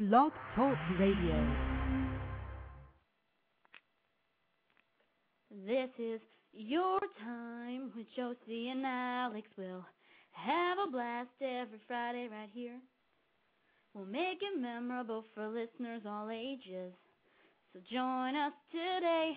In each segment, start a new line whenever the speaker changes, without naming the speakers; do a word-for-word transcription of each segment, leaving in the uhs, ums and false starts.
Blog Talk Radio.
This is your time with Josie and Alex. We'll have a blast every Friday right here. We'll make it memorable for listeners all ages. So join us today.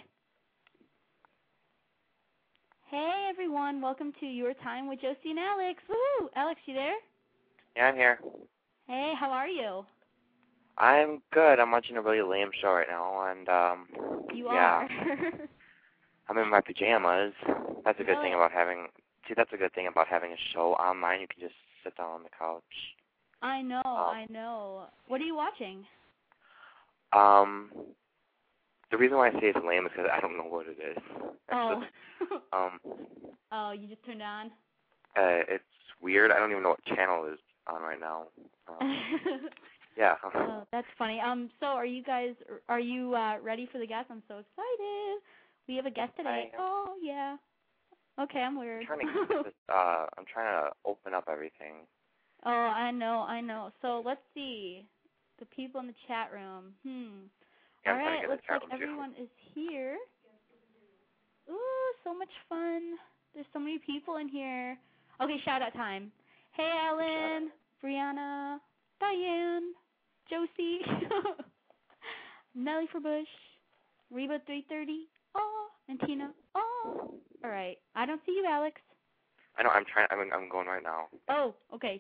Hey everyone, welcome to Your Time with Josie and Alex. Woo! Alex, you there?
Yeah, I'm here.
Hey, how are you?
I'm good. I'm watching a really lame show right now, and um,
You
yeah,
are.
I'm in my pajamas. That's a good
Really?
thing about having. See, that's a good thing about having a show online. You can just sit down on the couch.
I know,
um,
I know. What are you watching?
Um, the reason why I say it's lame is because I don't know what it is.
Oh.
um,
Oh, you just turned on?
uh, it's weird. I don't even know what channel is on right now. Um, yeah.
Oh, that's funny. Um, so are you guys, are you uh, ready for the guest? I'm so excited. We have a guest today. Oh, yeah. Okay, I'm weird.
I'm trying to get this, uh, I'm trying to open up everything.
Oh, I know, I know. So let's see. The people in the chat room. Hmm.
Yeah,
All
I'm trying to
right,
get
looks
the chat
like
room too.
everyone is here. Ooh, so much fun. There's so many people in here. Okay, shout-out time. Hey, Ellen, Brianna, Diane, Josie, Nellie for Bush, Reba three thirty, oh, and Tina, oh. All right, I don't see you, Alex.
I know. I'm trying. I'm. I'm going right now.
Oh, okay.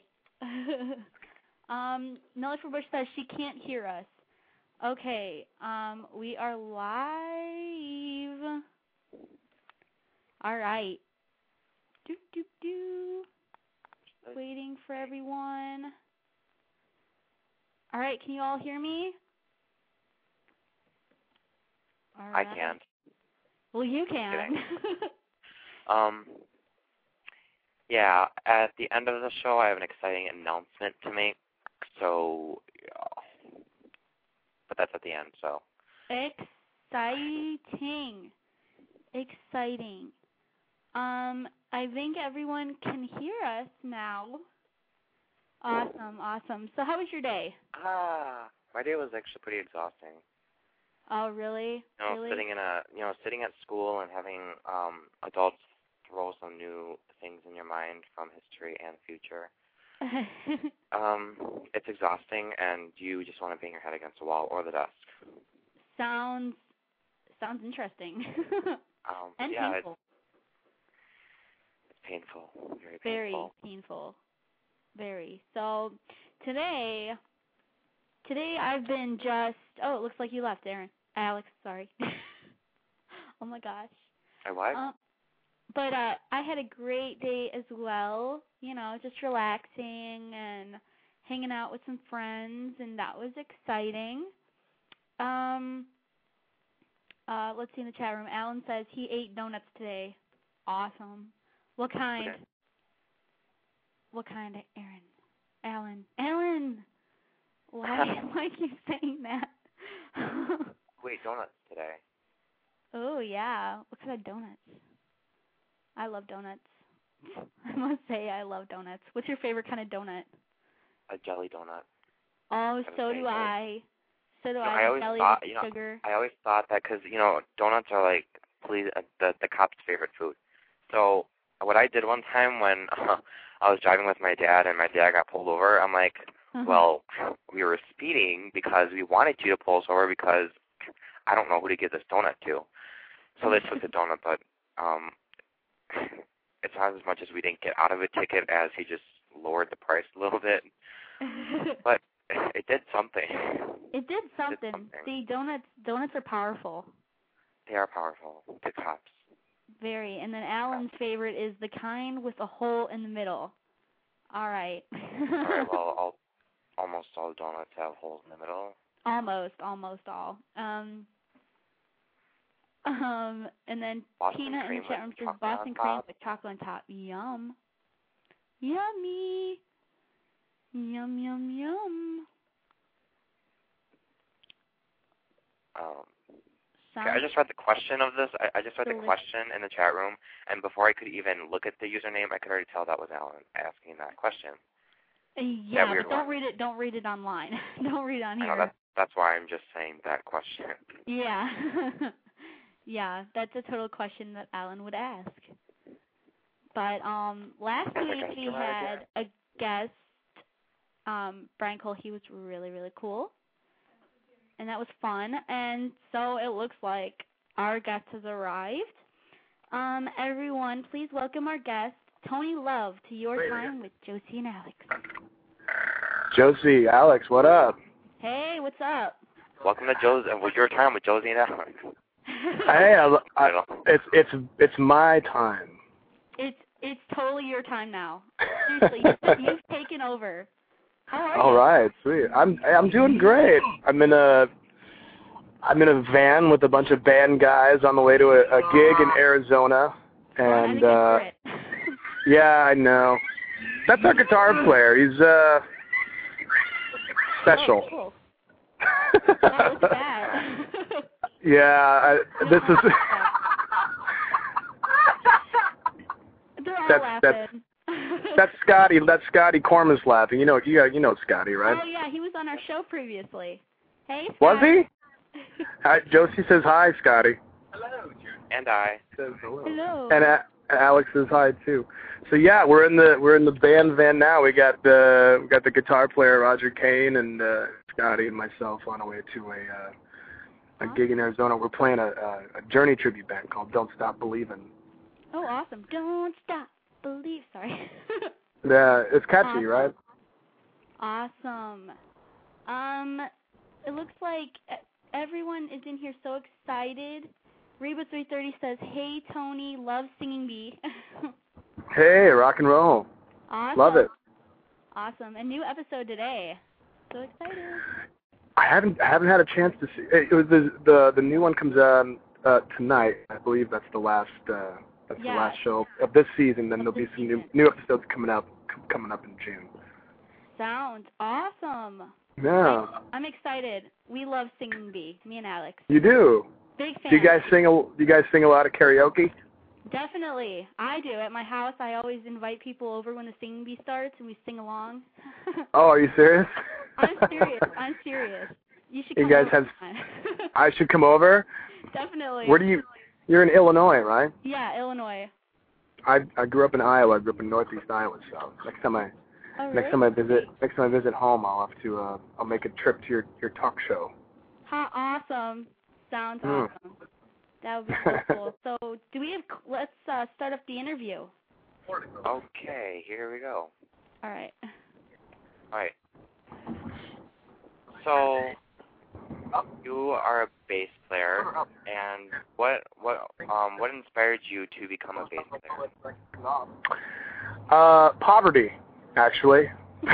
um, Nellie for Bush says she can't hear us. Okay. Um, we are live. All right. Do do do. Waiting for everyone. All right. Can you all hear me? All right.
I can't.
Well, you can.
um. Yeah, at the end of the show, I have an exciting announcement to make. So, yeah. But that's at the end. So.
Exciting. Exciting. Um, I think everyone can hear us now. Awesome, awesome. So how was your day?
Ah, my day was actually pretty exhausting.
Oh, really?
You know,
really?
sitting in a, you know, sitting at school and having um, adults throw some new things in your mind from history and future. um, it's exhausting, and you just want to bang your head against the wall or the desk.
Sounds sounds interesting.
um,
and
yeah,
painful.
It's, it's painful. Very painful.
Very painful. Very. So today, today I've been just. Oh, it looks like you left, Aaron. Alex, sorry. Oh my gosh.
I what?
Um, but uh, I had a great day as well. You know, just relaxing and hanging out with some friends, and that was exciting. Um, uh, let's see in the chat room. Alan says he ate donuts today. Awesome. What kind?
Okay.
What kind, Aaron? Alan. Alan! Why why are you saying that?
Wait, donuts today.
Oh, yeah. What kind of donuts? I love donuts. I must say I love donuts. What's your favorite kind of donut?
A jelly donut.
Oh, so do I. So do
You know,
I.
I always
Jelly
thought,
with
you know,
sugar.
I always thought that because, you know, donuts are like please, uh, the the cop's favorite food. So what I did one time when uh, I was driving with my dad and my dad got pulled over, I'm like,
Uh-huh.
well, we were speeding because we wanted you to pull us over because I don't know who to give this donut to. So they took the donut, but um, it's not as much as we didn't get out of a ticket as he just lowered the price a little bit. But it did something.
It did something.
It did something.
See, donuts donuts are powerful.
They are powerful. The cops.
Very. And then Alan's favorite is the kind with a hole in the middle. All right.
All right. Well, all, almost all donuts have holes in the middle.
Almost, almost all. Um, um, and then
Boston
Tina in the
cream
chat room
with
says
chocolate
Boston
on
cream
top.
with chocolate on top. Yum. Yummy. Yum, yum, yum.
Um,
Sounds
okay, I just read the question of this. I, I just read
delicious.
the question in the chat room, and before I could even look at the username, I could already tell that was Alan asking that question.
Yeah,
weird
but don't
one.
read it. Don't read it online. Don't read it on
I know
here.
that's that's why I'm just saying that question.
Yeah. Yeah, that's a total question that Alan would ask. But um, last
That's
week
like a
we
killer
had a guest, um, Brian Cole. He was really, really cool. And that was fun. And so it looks like our guest has arrived. Um, everyone, please welcome our guest, Tony Love, to Your Time with Josie and Alex.
Josie, Alex, what up?
Hey, what's up?
Welcome to Joe's uh, Your Time with Josie and Alex.
Hey, I, I, it's it's it's my time.
It's it's totally your time now. Seriously, you've, you've taken over. How are
All
you?
right, sweet. I'm I'm doing great. I'm in a I'm in a van with a bunch of band guys on the way to a, a gig in Arizona, and
oh,
uh,
I
yeah, I know. That's our guitar player. He's uh special.
Oh, cool. Wow, look at that.
Yeah, I, this is.
They're all
that's
laughing.
that's that's Scotty. That's Scotty Corman's laughing. You know, you you know Scotty, right?
Oh yeah, he was on our show previously. Hey, Scotty.
Was he? Hi, Josie says hi, Scotty.
Hello, and I.
Says hello.
Hello.
And uh, Alex says hi too. So yeah, we're in the we're in the band van now. We got the we got the guitar player Roger Kane and uh, Scotty and myself on our way to a uh, a gig in Arizona. We're playing a, a, a Journey tribute band called Don't Stop Believin'.
Oh, awesome! Don't stop, believe. Sorry.
Yeah, it's catchy,
awesome.
right?
Awesome. Um, it looks like everyone is in here so excited. Reba three thirty says, "Hey Tony, love singing bee."
Hey, rock and roll.
Awesome.
Love it.
Awesome. A new episode today. So excited.
I haven't I haven't had a chance to see. It was the the, the new one comes on uh, tonight. I believe that's the last uh, that's
yeah.
the last show of this season. Then
of
there'll be some
season.
new new episodes coming up coming up in June.
Sounds awesome.
Yeah.
I'm, I'm excited. We love singing bee. Me and Alex.
You do.
Big fan.
Do you guys sing a Do you guys sing a lot of karaoke?
Definitely. I do. At my house, I always invite people over when the singing bee starts, and we sing along.
Oh, are you serious?
I'm serious. I'm serious. You should come
You guys
over.
have. I should come over.
Definitely.
Where do you? You're in Illinois, right?
Yeah, Illinois.
I I grew up in Iowa. I grew up in Northeast Iowa. So next time I
Oh, really?
next time I visit next time I visit home, I'll have to uh, I'll make a trip to your your talk show.
How awesome! Sounds
Mm.
awesome. That would be so cool. So, do we have? Let's uh, start up the interview.
Okay, here we go.
All right.
All right. So, you are a bass player, and what what um what inspired you to become a bass player?
Uh, poverty, actually.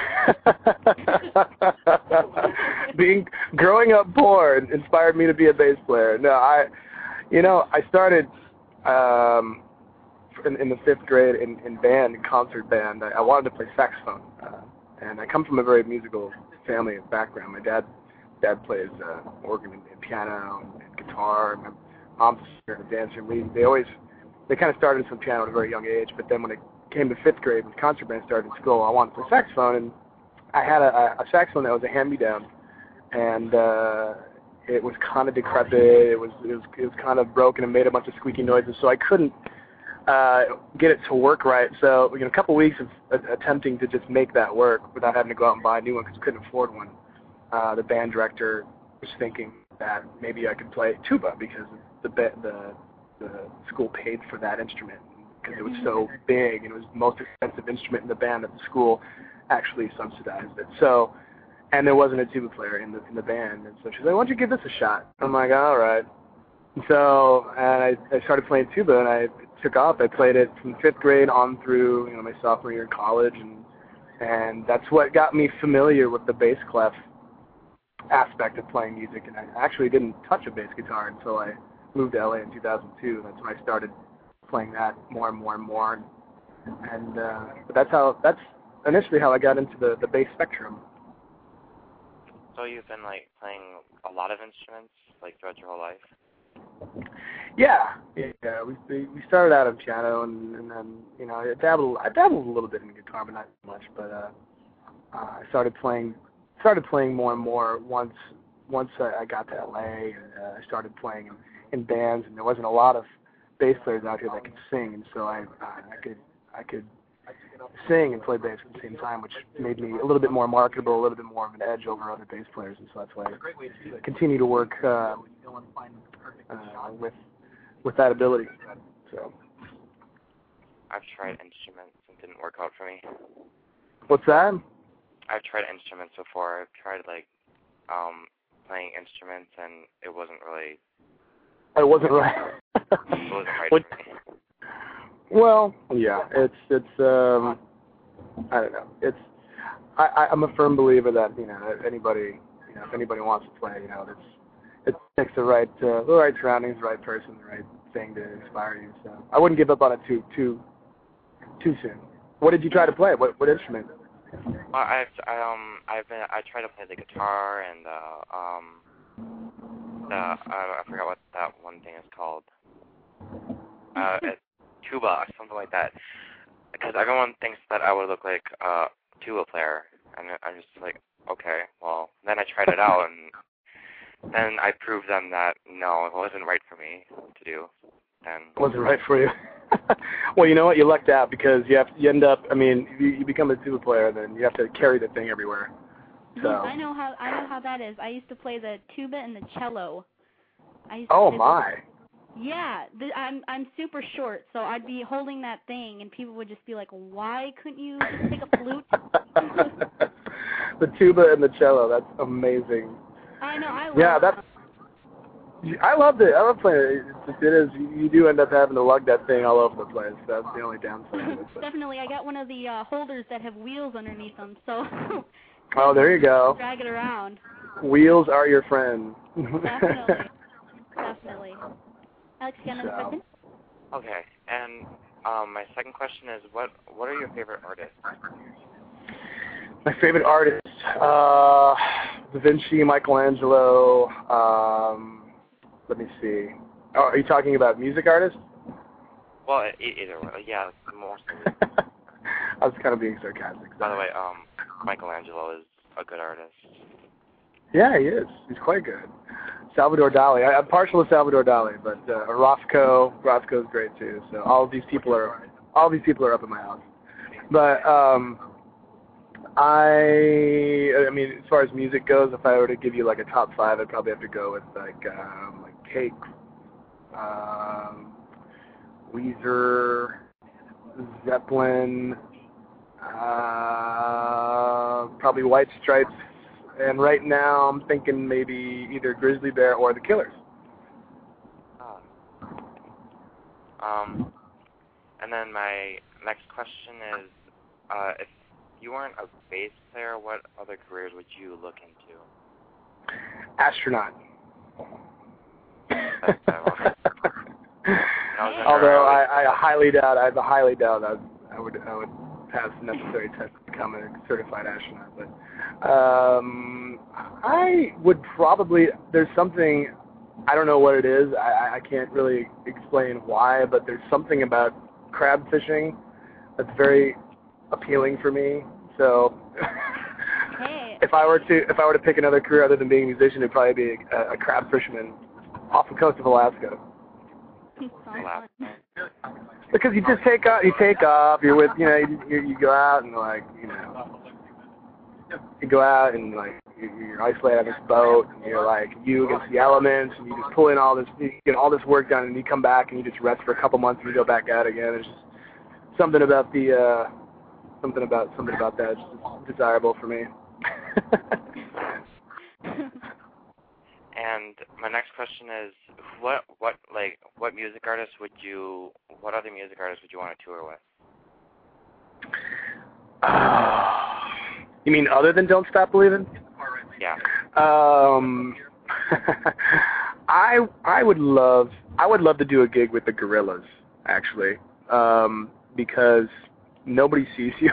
Being growing up poor inspired me to be a bass player. No, I, you know, I started um, in, in the fifth grade in, in band, in concert band. I, I wanted to play saxophone, uh, and I come from a very musical family and background. My dad, dad plays uh, organ and, and piano and, and guitar. And my mom's a singer and a dancer. And we, they always, they kind of started some piano at a very young age. But then when it came to fifth grade, when concert band started in school, I wanted to play saxophone, and I had a, a saxophone that was a hand-me-down, and uh, it was kind of decrepit. It was, it was it was kind of broken and made a bunch of squeaky noises, so I couldn't uh, get it to work right. So, you know, a couple weeks of uh, attempting to just make that work without having to go out and buy a new one because we couldn't afford one. Uh, the band director was thinking that maybe I could play tuba because the the the school paid for that instrument because it was so big and it was the most expensive instrument in the band that the school actually subsidized it. So, and there wasn't a tuba player in the in the band, and so she's like, "Why don't you give this a shot?" I'm like, "All right." And so, and I, I started playing tuba, and I took off. I played it from fifth grade on through, you know, my sophomore year in college, and and that's what got me familiar with the bass clef aspect of playing music. And I actually didn't touch a bass guitar until I moved to L A in two thousand two. That's when I started playing that more and more and more. And uh, but that's how that's initially how I got into the the bass spectrum.
So you've been like playing a lot of instruments like throughout your whole life?
Yeah, yeah. We we started out on piano, and, and then you know I dabbled I dabbled a little bit in guitar, but not much. But uh, uh, I started playing started playing more and more once once I, I got to L A and uh, I started playing in, in bands, and there wasn't a lot of bass players out here that could sing, and so I uh, I could I could sing and play bass at the same time, which made me a little bit more marketable, a little bit more of an edge over other bass players, and so that's why I continue to work uh, uh, with with that ability. So
I've tried instruments and it didn't work out for me.
What's that?
I've tried instruments before. I've tried like um, playing instruments, and it wasn't really.
It wasn't right.
It wasn't right
what,
for me.
Well, yeah, it's it's um, I don't know. It's I, I I'm a firm believer that you know anybody you know if anybody wants to play, you know it's it takes the right uh, the right surroundings, the right person, the right thing to inspire you. So I wouldn't give up on it too too too soon. What did you try to play? What what instrument?
Uh, I've I, um I've been I tried to play the guitar and uh, um the I, I forgot what that one thing is called. Uh, it's tuba or something like that. Because everyone thinks that I would look like a tuba player, and I'm just like, okay, well, then I tried it out, and then I proved them that no, it wasn't right for me to do. Then
it wasn't right for you. Well, you know what? You lucked out because you have you end up. I mean, you, you become a tuba player, then you have to carry the thing everywhere. So
I know how I know how that is. I used to play the tuba and the cello. I used to
oh
play
my!
The, yeah, the, I'm I'm super short, so I'd be holding that thing, and people would just be like, "Why couldn't you just take a flute?"
The tuba and the cello. That's amazing.
I know. I love
yeah, that's. I loved it. I love playing it. It's, it is. You do end up having to lug that thing all over the place. That's the only downside of it. But.
Definitely. I got one of the uh, holders that have wheels underneath them, so.
Oh, there you go.
Drag it around.
Wheels are your friend.
Definitely. Definitely. Alex, you got another
So.
question?
okay, and um, my second question is, what what are your favorite artists?
My favorite artists, uh, Da Vinci, Michelangelo. Um, let me see. Oh, are you talking about music artists?
Well, e- either way, yeah, mostly.
I was kind of being sarcastic.
By the way, um, Michelangelo is a good artist.
Yeah, he is. He's quite good. Salvador Dali. I, I'm partial to Salvador Dali, but uh, Rothko. Rothko's great too. So all of these people are all of these people are up in my house. But um, I I mean, as far as music goes, if I were to give you like a top five, I'd probably have to go with like um, like Cake, um, Weezer, Zeppelin, uh, probably White Stripes. And right now, I'm thinking maybe either Grizzly Bear or the Killers.
Oh. Um, and then my next question is, uh, if you weren't a bass player, what other careers would you look into?
Astronaut.
That's, uh,
Although I, I highly doubt, I highly doubt that I would, I would pass the necessary test to become a certified astronaut. But um, I would probably. There's something. I don't know what it is. I, I can't really explain why, but there's something about crab fishing that's very appealing for me. So
Hey.
if I were to if I were to pick another career other than being a musician, it'd probably be a, a crab fisherman off the coast of Alaska. Because you just take off, you take off. You're with, you know, you, you, you go out and like, you know, you go out and like you're isolated on this boat. And you're like you against the elements, and you just pull in all this, you get all this work done, and you come back and you just rest for a couple months and you go back out again. There's just something about the, uh, something about something about that is desirable for me.
And my next question is, what, what, like, what music artists would you, what other music artists would you want to tour with?
Uh, you mean other than Don't Stop Believin'?
Yeah.
Um, I I would love I would love to do a gig with the Gorillaz, actually, um, because nobody sees you.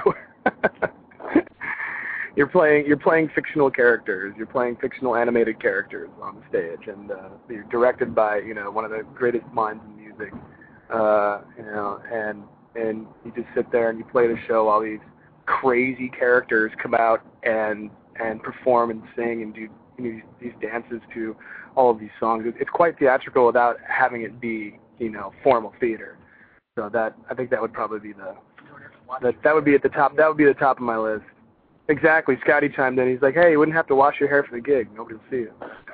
You're playing you're playing fictional characters. You're playing fictional animated characters on the stage, and uh, you're directed by you know one of the greatest minds in music. Uh, you know, and and you just sit there and you play the show while these crazy characters come out and and perform and sing and do these, these dances to all of these songs. It's quite theatrical without having it be, you know, formal theater. So that I think that would probably be the that that would be at the top. That would be the top of my list. Exactly. Scotty chimed in. He's like, "Hey, you wouldn't have to wash your hair for the gig. Nobody will see you."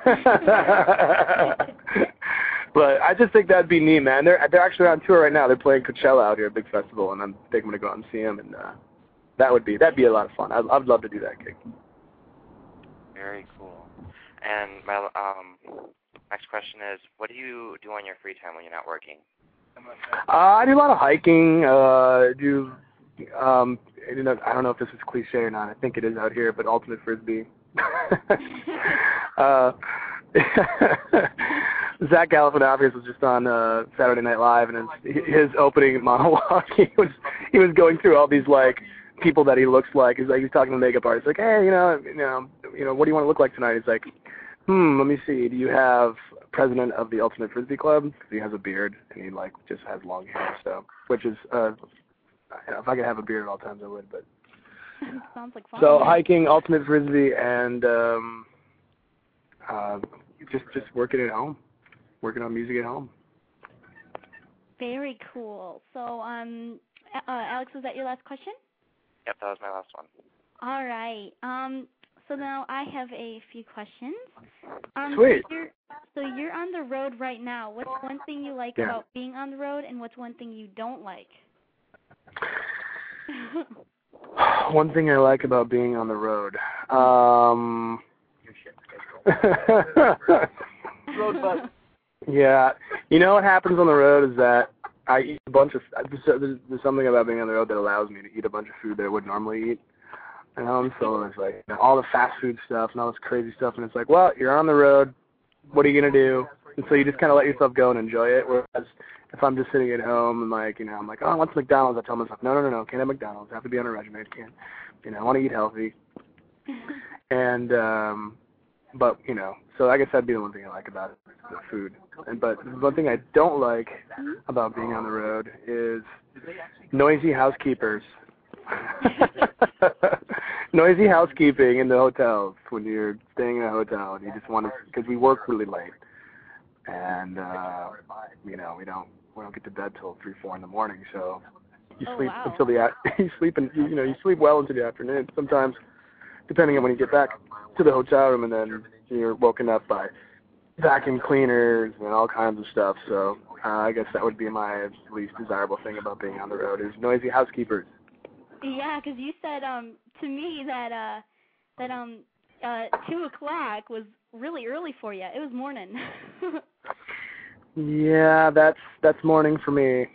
But I just think that'd be neat, man. They're they're actually on tour right now. They're playing Coachella out here, a big festival, and I'm thinking I'm gonna go out and see them, and uh, that would be that'd be a lot of fun. I'd I'd love to do that gig.
Very cool. And my um next question is, what do you do on your free time when you're not working?
Uh, I do a lot of hiking. Uh, do um, you know, I don't know if this is cliche or not. I think it is out here, but ultimate frisbee. uh, Zach Galifianakis was just on uh, Saturday Night Live, and his, his opening monologue, he was he was going through all these like people that he looks like. He's like he's talking to the makeup artist, like, hey, you know, you know, you know, what do you want to look like tonight? He's like, hmm, let me see. Do you have president of the Ultimate Frisbee Club? He has a beard, and he like just has long hair. So, which is, uh, you know, if I could have a beard at all times, I would. But
sounds like fun.
so hiking, Ultimate Frisbee, and um, uh, just just working at home, working on music at home.
Very cool. So, um, uh, Alex, was that your last question?
Yep, that was my last one.
All right. Um, so now I have a few questions. Um,
Sweet.
So you're, so you're on the road right now. What's one thing you like
Yeah.
about being on the road, and what's one thing you don't like?
One thing I like about being on the road. Um, road bus. Yeah. You know what happens on the road is that I eat a bunch of, there's, there's something about being on the road that allows me to eat a bunch of food that I would normally eat. You know, and so it's like, you know, all the fast food stuff and all this crazy stuff, and it's like, well, you're on the road, what are you going to do? And so you just kind of let yourself go and enjoy it, whereas if I'm just sitting at home and like, you know, I'm like, oh, I want some McDonald's, I tell myself, no, no, no, no, can't have McDonald's, I have to be on a regimen, can't, you know, I want to eat healthy. And, um, but, you know, so I guess that'd be the one thing I like about it, the food. And, but the one thing I don't like about being on the road is noisy housekeepers. Noisy housekeeping in the hotels when you're staying in a hotel and you just want to, because we work really late, and uh, you know we don't we don't get to bed till three four in the morning, so you
Oh,
sleep
wow.
until the you sleep in, you know you sleep well into the afternoon. Sometimes, depending on when you get back to the hotel room, and then you're woken up by vacuum cleaners and all kinds of stuff. So uh, I guess that would be my least desirable thing about being on the road is noisy housekeepers.
Yeah, because you said um to me that uh that um uh two o'clock was really early for you. It was morning.
Yeah, that's that's morning for me.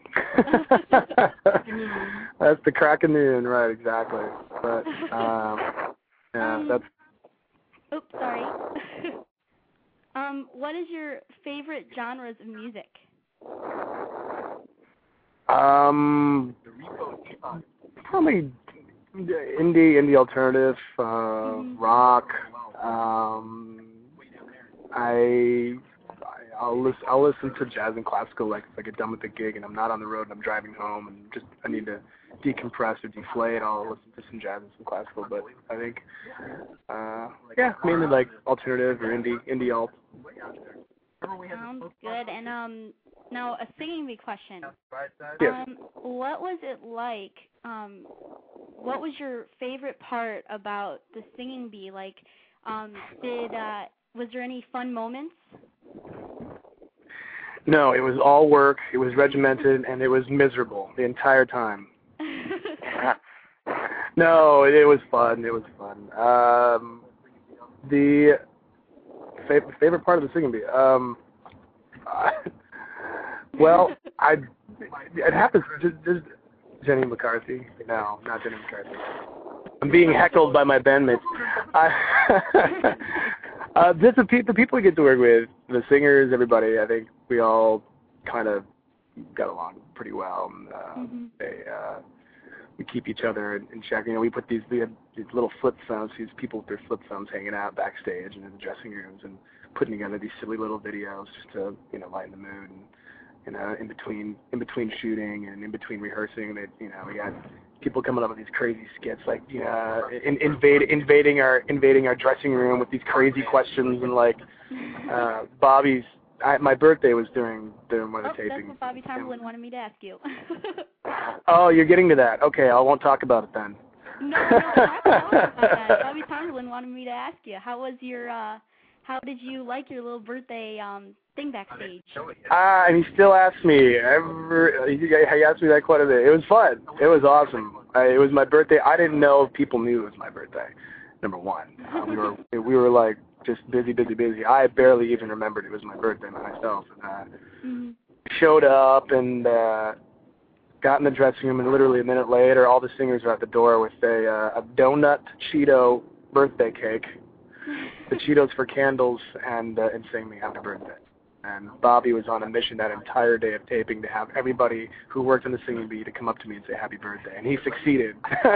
That's the crack of noon, right? Exactly. But um, yeah,
um,
that's.
Oops, sorry. um, what is your favorite genres of music?
Um, probably indie, indie alternative, uh,
Mm-hmm.
rock. Um, I, I'll listen, I'll listen to jazz and classical like if I get done with the gig and I'm not on the road and I'm driving home and just I need to decompress or deflate. I'll listen to some jazz and some classical. But I think, uh, yeah, mainly like alternative or indie, indie alt.
Sounds good. And um, now a singing bee question.
Yes.
Um, what was it like? Um, what was your favorite part about the singing bee? Like, um, did uh, was there any fun moments?
No, it was all work. It was regimented and it was miserable the entire time. No, it, it was fun. It was fun. Um, the fa- favorite part of the singing bee. Um, uh, well, I it happens. Just, just Jenny McCarthy. No, not Jenny McCarthy. I'm being heckled by my bandmates. I, uh, just the, pe- the people we get to work with, the singers, everybody. I think we all kind of got along pretty well. And, uh,
Mm-hmm.
They. Uh, We keep each other in, in check. You know, we put these, we had these little flip phones, these people with their flip phones hanging out backstage and in the dressing rooms and putting together these silly little videos just to, you know, lighten the mood. And, you know, in between, in between shooting and in between rehearsing, they, you know, we got people coming up with these crazy skits, like you know, in, invade, invading our invading our dressing room with these crazy questions, and like uh, Bobby's. I, my birthday was during during one of the
oh,
tapings.
That's what Bobby Tomberlin wanted me to ask you.
Oh, you're getting to that. Okay, I won't talk about it then.
No, no, talk about that. Bobby Tomberlin wanted me to ask you, how was your, uh, how did you like your little birthday um thing backstage?
Ah, uh, and he still asks me every. He, he asked me that quite a bit. It was fun. It was awesome. I, it was my birthday. I didn't know people knew it was my birthday. Number one, uh, we were we were like just busy, busy, busy. I barely even remembered it was my birthday myself. And, uh,
mm-hmm.
Showed up and uh, got in the dressing room, and literally a minute later, all the singers were at the door with a uh, a donut Cheeto birthday cake, the Cheetos for candles, and uh, and sang me happy birthday. And Bobby was on a mission that entire day of taping to have everybody who worked in the singing bee to come up to me and say happy birthday, and he succeeded.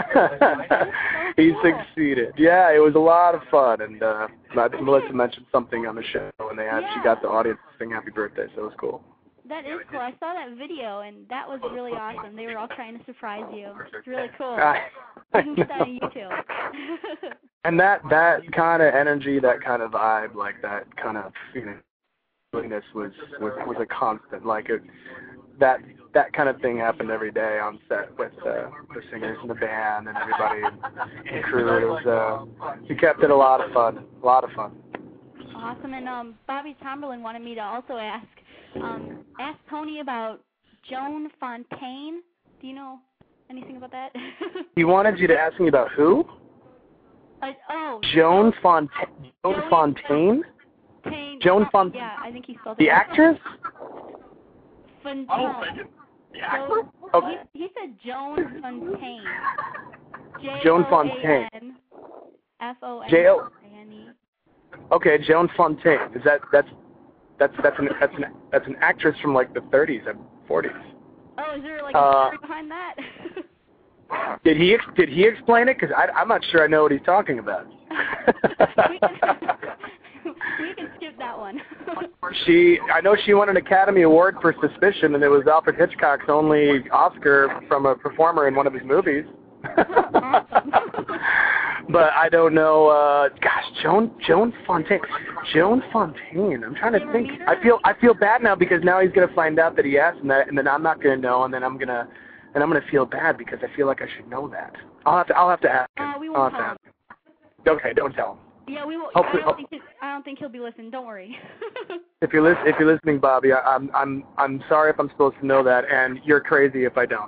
He succeeded. Yeah, it was a lot of fun, and uh, I think Melissa mentioned something on the show, and they had
yeah.
she got the audience to sing happy birthday, so it was cool.
That is cool. I saw that video, and that was really awesome. They were all trying to surprise you. It's really cool.
Uh,
You can get that on YouTube.
And that that kind of energy, that kind of vibe, like that kind of you know. was was was a constant. Like it, that that kind of thing happened every day on set with uh, the singers and the band and everybody, and the crew. It was uh, we kept it a lot of fun, a lot of fun.
Awesome. And um, Bobby Tomberlin wanted me to also ask um, ask Tony about Joan Fontaine. Do you know anything about that?
He wanted you to ask me about who?
Uh, oh,
Joan Fontaine. Joan Fontaine.
Fontaine.
Joan Fontaine.
Yeah, I think he spelled it.
The actress?
Fontaine.
Oh,
the actress? So he, he said Joan Fontaine.
Joan Fontaine.
F O N
J O
N E.
Okay, Joan Fontaine. Is that that's that's that's an that's an that's an actress from like the thirties and forties.
Oh, is there like a
uh,
story behind that?
Did he did he explain it? Because I'm not sure I know what he's talking about.
we, can, we can skip that one.
She, I know she won an Academy Award for Suspicion, and it was Alfred Hitchcock's only Oscar from a performer in one of his movies.
Awesome.
But I don't know. Uh, gosh, Joan Joan Fontaine, Joan Fontaine. I'm trying to think. I feel I feel bad now because now he's gonna find out that he asked, and, that, and then I'm not gonna know, and then I'm gonna. And I'm gonna feel bad because I feel like I should know that. I'll have to. I'll have to ask him.
Uh, we
I'll
won't
have to
tell
ask him. Okay, don't tell him.
Yeah, we will.
Hopefully,
I don't think. He, I don't think he'll be listening. Don't worry.
if you're lis- if you're listening, Bobby, I, I'm I'm I'm sorry if I'm supposed to know that, and you're crazy if I don't.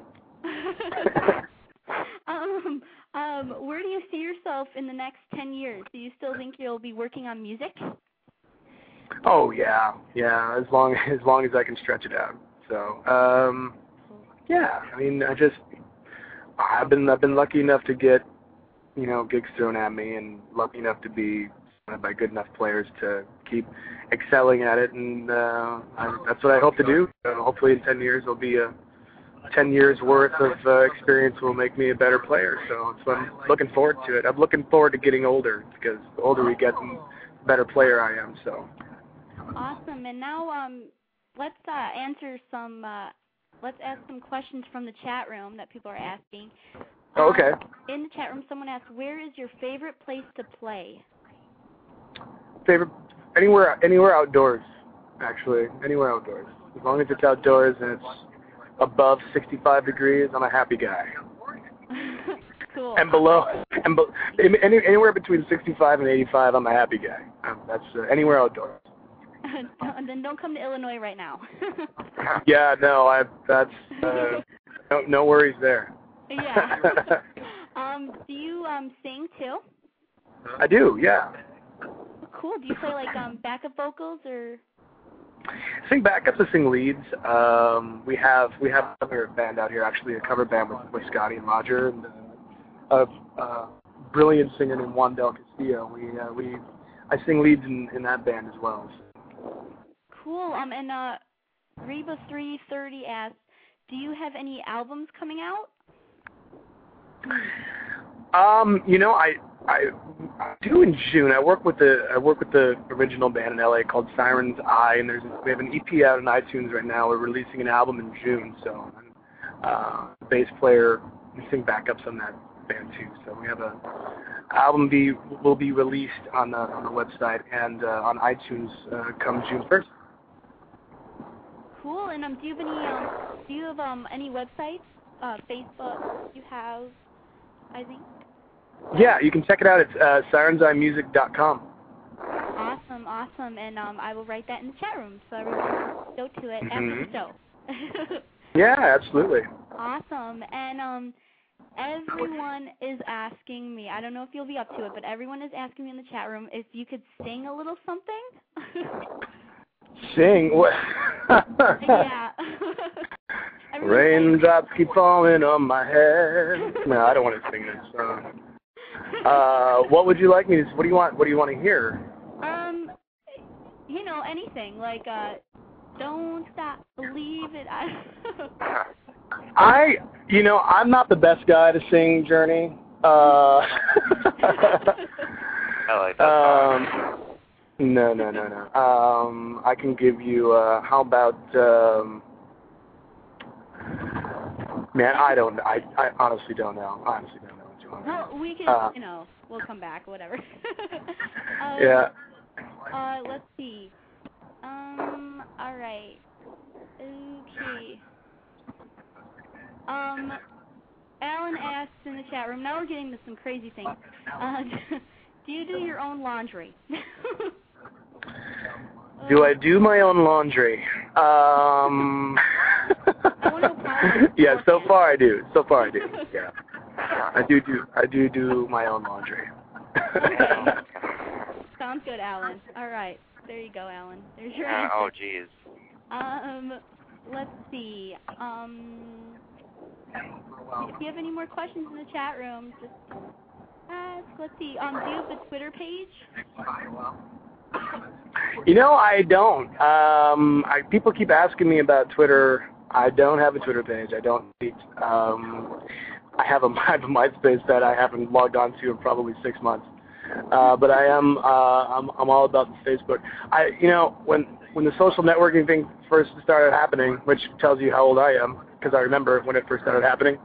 um, um, where do you see yourself in the next ten years? Do you still think you'll be working on music?
Oh yeah, yeah. As long as long as I can stretch it out. So. um... Yeah, I mean, I just, I've been, I've been lucky enough to get, you know, gigs thrown at me, and lucky enough to be surrounded by good enough players to keep excelling at it, and uh, I, that's what I hope to do. Uh, hopefully, in ten years, it'll be a ten years worth of uh, experience will make me a better player. So it's what I'm looking forward to it. I'm looking forward to getting older because the older we get, the better player I am. So.
Awesome, and now um, let's uh, answer some. Uh, Let's ask some questions from the chat room that people are asking.
Oh, okay.
Um, in the chat room, someone asked, where is your favorite place to play?
Favorite, anywhere, anywhere outdoors, actually. Anywhere outdoors. As long as it's outdoors and it's above sixty-five degrees, I'm a happy guy.
Cool.
And below, and be, any, anywhere between sixty-five and eighty-five, I'm a happy guy. Um, that's uh, anywhere outdoors.
And then don't come to Illinois right now.
Yeah, no, I. That's uh, no, no worries there.
Yeah. um, do you um sing too?
I do, yeah.
Cool. Do you play like um backup vocals or?
I sing backups, I sing leads. Um, we have we have another band out here, actually a cover band with, with Scotty and Roger, and uh, a, a brilliant singer named Juan Del Castillo. We uh, we I sing leads in, in that band as well. So.
Cool. Um, and uh, Reba three thirty asks, do you have any albums coming out?
Um, you know, I, I I do in June. I work with the I work with the original band in L A called Siren's Eye, and there's we have an E P out on iTunes right now. We're releasing an album in June, so I'm uh, bass player we sing backups on that band too. So we have a album be will be released on the on the website and uh, on iTunes uh, come June first.
Cool. And um, do you have any um, do you have um any websites? Uh, Facebook. You have, I think.
Yeah, you can check it out. It's uh, sirens eye music dot com.
Awesome, awesome. And um, I will write that in the chat room so everyone can go to it
Mm-hmm.
after the show.
Yeah, absolutely.
Awesome. And um, everyone is asking me, I don't know if you'll be up to it, but everyone is asking me in the chat room if you could sing a little something.
Sing? What?
Yeah.
Raindrops keep falling on my head. No, I don't want to sing this song. Uh, what would you like me to? What do you want? What do you want to hear?
Um, you know, anything like uh, don't stop, believe it. I,
I, you know, I'm not the best guy to sing Journey. Uh,
I like that song.
um, no, no, no, no. Um, I can give you. Uh, how about? Um, Man, I don't. I, I honestly don't know. I honestly don't know what you want.
well, we can,
uh,
you know, we'll come back, whatever. um,
Yeah.
Uh, let's see. Um, all right. Okay. Um, Alan asks in the chat room. Now we're getting to some crazy things. Uh, do you do your own laundry?
Do I do my own laundry? Um. Yeah, so far I do. So far I do. Yeah, I do do. I do do my own laundry.
Okay. Sounds good, Alan. All right, there you go, Alan. There's your
Uh,
answer.
oh, geez.
Um, let's see. Um, if you have any more questions in the chat room, just ask. Let's see. Um, do you have a Twitter page?
You know, I don't. Um, I, people keep asking me about Twitter. I don't have a Twitter page. I don't. Um, I have a, I have a MySpace that I haven't logged on to in probably six months. Uh, but I am. Uh, I'm. I'm all about the Facebook. I. You know, when when the social networking thing first started happening, which tells you how old I am, because I remember when it first started happening.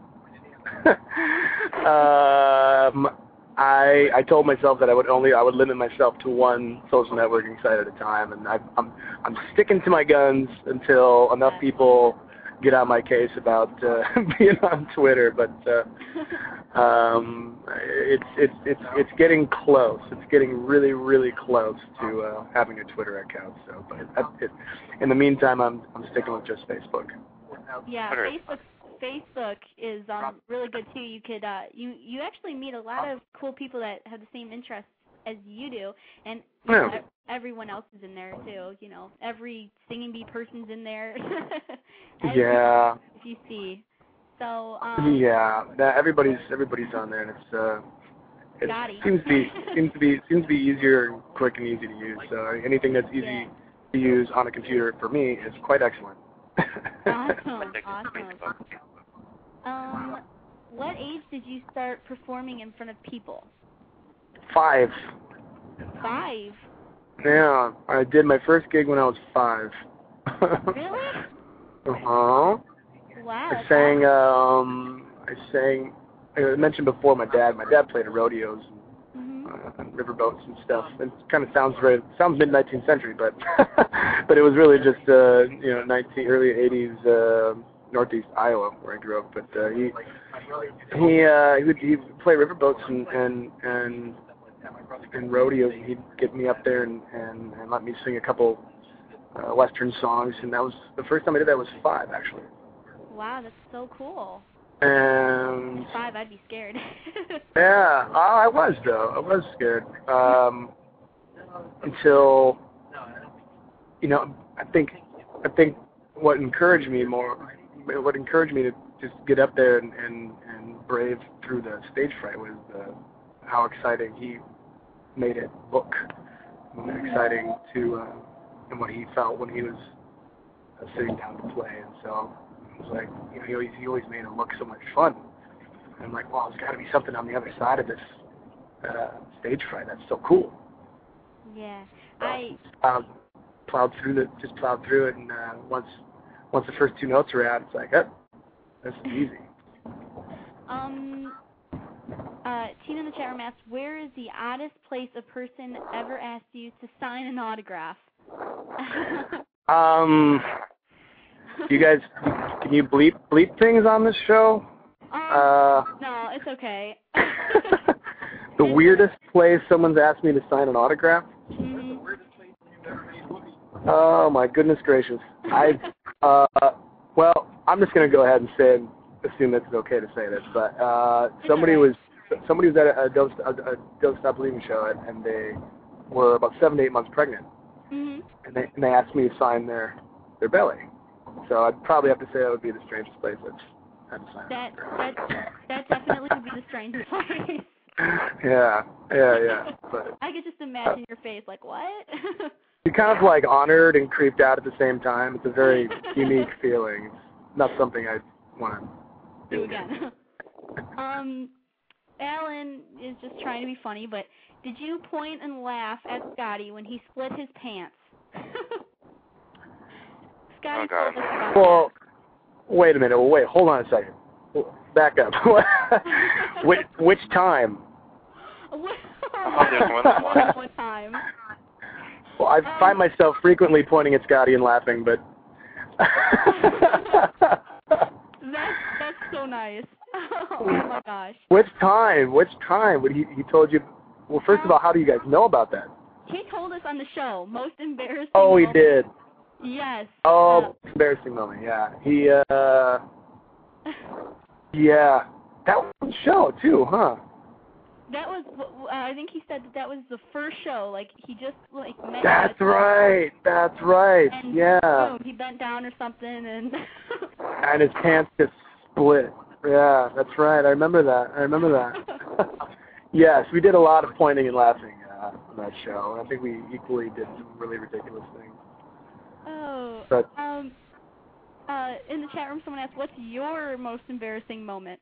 um, I I told myself that I would only I would limit myself to one social networking site at a time, and I, I'm I'm sticking to my guns until enough people get on my case about uh, being on Twitter. But uh, um, it's it's it's it's getting close. It's getting really really close to uh, having a Twitter account. So, but it, it, in the meantime, I'm I'm sticking with just Facebook.
Yeah,
Twitter.
Facebook. Facebook is um really good too. You could uh you you actually meet a lot of cool people that have the same interests as you do, and you know,
Yeah.
ev- everyone else is in there too. You know, every singing bee person's in there. Every-
Yeah.
If you see, so um
Yeah. Nah, everybody's everybody's on there, and it's uh it
Got it.
seems to be seems to be seems to be easier, and quick, and easy to use. So anything that's easy
Yeah.
to use on a computer for me is quite excellent.
awesome,
Addicted to
awesome.
Facebook.
Um, what age did you start performing in front of people?
Five.
Five.
Yeah, I did my first gig when I was five.
Really?
Uh huh.
Wow.
I sang. Um, I sang. I mentioned before my dad. My dad played at rodeos
Mm-hmm.
uh, and riverboats and stuff. It kind of sounds very sounds mid nineteenth century, but but it was really just uh, you know nineteen early eighties uh, northeast Iowa where I grew up. But uh, he he uh, he would he would play riverboats and and and and rodeos, and he'd get me up there and and, and let me sing a couple uh, Western songs, and that was the first time I did that was five actually.
Wow, that's so cool.
And
Five, I'd be scared.
yeah, oh, I was though. I was scared um, until you know. I think I think what encouraged me more, what encouraged me to just get up there and and, and brave through the stage fright was uh, how exciting he made it look, and exciting to uh, and what he felt when he was uh, sitting down to play, and so. It was like, you know, he always, he always made it look so much fun. And I'm like, well, there's got to be something on the other side of this uh, stage fright. That's so cool.
Yeah,
So,
I
plowed, plowed through the, just plowed through it, and uh, once, once the first two notes were out, it's like, oh, this is easy.
Um, uh, Tina in the chat room asks, where is the oddest place a person ever asked you to sign an autograph?
um, you guys, can you bleep bleep things on this show?
Um,
uh,
no, it's okay.
The weirdest place someone's asked me to sign an autograph?
Mm-hmm.
Oh my goodness gracious! I, uh, well, I'm just gonna go ahead and say, assume it's okay to say this, but uh, somebody
right.
was somebody was at a, a Don't a, a Don't Stop Believing show, and, and they were about seven to eight months pregnant,
Mm-hmm.
and they and they asked me to sign their their belly. So I'd probably have to say that would be the strangest place I've had to sign.
That that that definitely would be the strangest place.
Yeah, yeah, yeah. But
I could just imagine your face, like what?
you're kind of like honored and creeped out at the same time. It's a very unique feeling. It's not something I want to
do again. um, Alan is just trying to be funny, but did you point and laugh at Scotty when he split his pants? Scotty
Oh, God.
told us about
Well, wait a minute. Well, wait, hold on a second. Back up. which, which time?
that.
Oh, there's more than one.
One time.
Well, I
Um,
find myself frequently pointing at Scotty and laughing, but...
That's that's so nice. Oh my gosh.
Which time? Which time? What he he told you? Well, first of all, how do you guys know about that?
He told us on the show, most embarrassing.
Oh, he
moment.
did.
Yes.
Oh, embarrassing moment. Yeah, he. uh Yeah, that was the show too, huh?
That was, uh, I think he said that that was the first show. Like he just like met
That's
us,
right. That's right.
and
Yeah.
boom, he bent down or something, and
And his pants just split. Yeah, that's right. I remember that. I remember that. Yes, we did a lot of pointing and laughing uh, on that show. I think we equally did some really ridiculous things.
Oh.
But
Um. Uh. In the chat room, someone asked, "What's your most embarrassing moment?"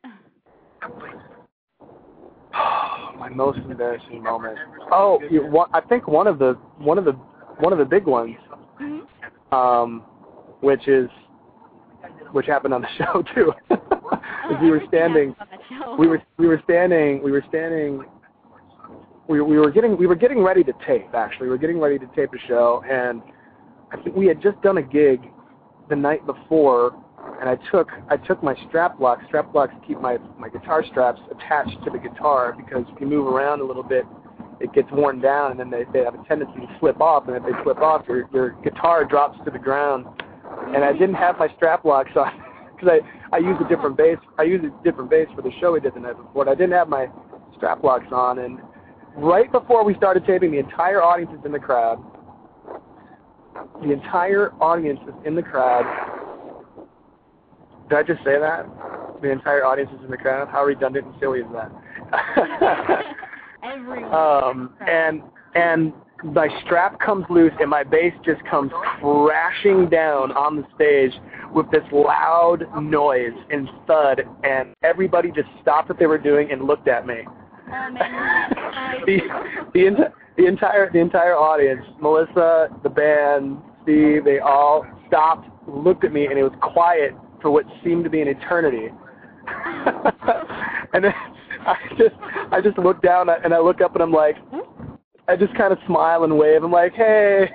my most embarrassing moment. Oh, you, one, I think one of the one of the one of the big ones,
Mm-hmm.
um, which is which happened on the show too.
Oh,
we were
everything
standing,
happened on that show.
we were we were standing, we were standing. We we were getting we were getting ready to tape. Actually, we were getting ready to tape a show, and I think we had just done a gig the night before. And I took I took my strap locks, strap locks to keep my, my guitar straps attached to the guitar, because if you move around a little bit, it gets worn down, and then they, they have a tendency to slip off, and if they slip off, your, your guitar drops to the ground. And I didn't have my strap locks on, because I, I used a different bass. I used a different bass for the show we did the night before, and I didn't have my strap locks on. And right before we started taping, the entire audience is in the crowd. The entire audience is in the crowd. Did I just say that? The entire audience is in the crowd? How redundant and silly is that?
Everyone.
um, and and my strap comes loose, and my bass just comes crashing down on the stage with this loud noise and thud, and everybody just stopped what they were doing and looked at me.
Oh man,
the the, enti- the entire the entire audience, Melissa, the band, Steve, they all stopped, looked at me, and it was quiet for what seemed to be an eternity. And then I just I just look down and I look up and I'm like, I just kind of smile and wave. I'm like, hey.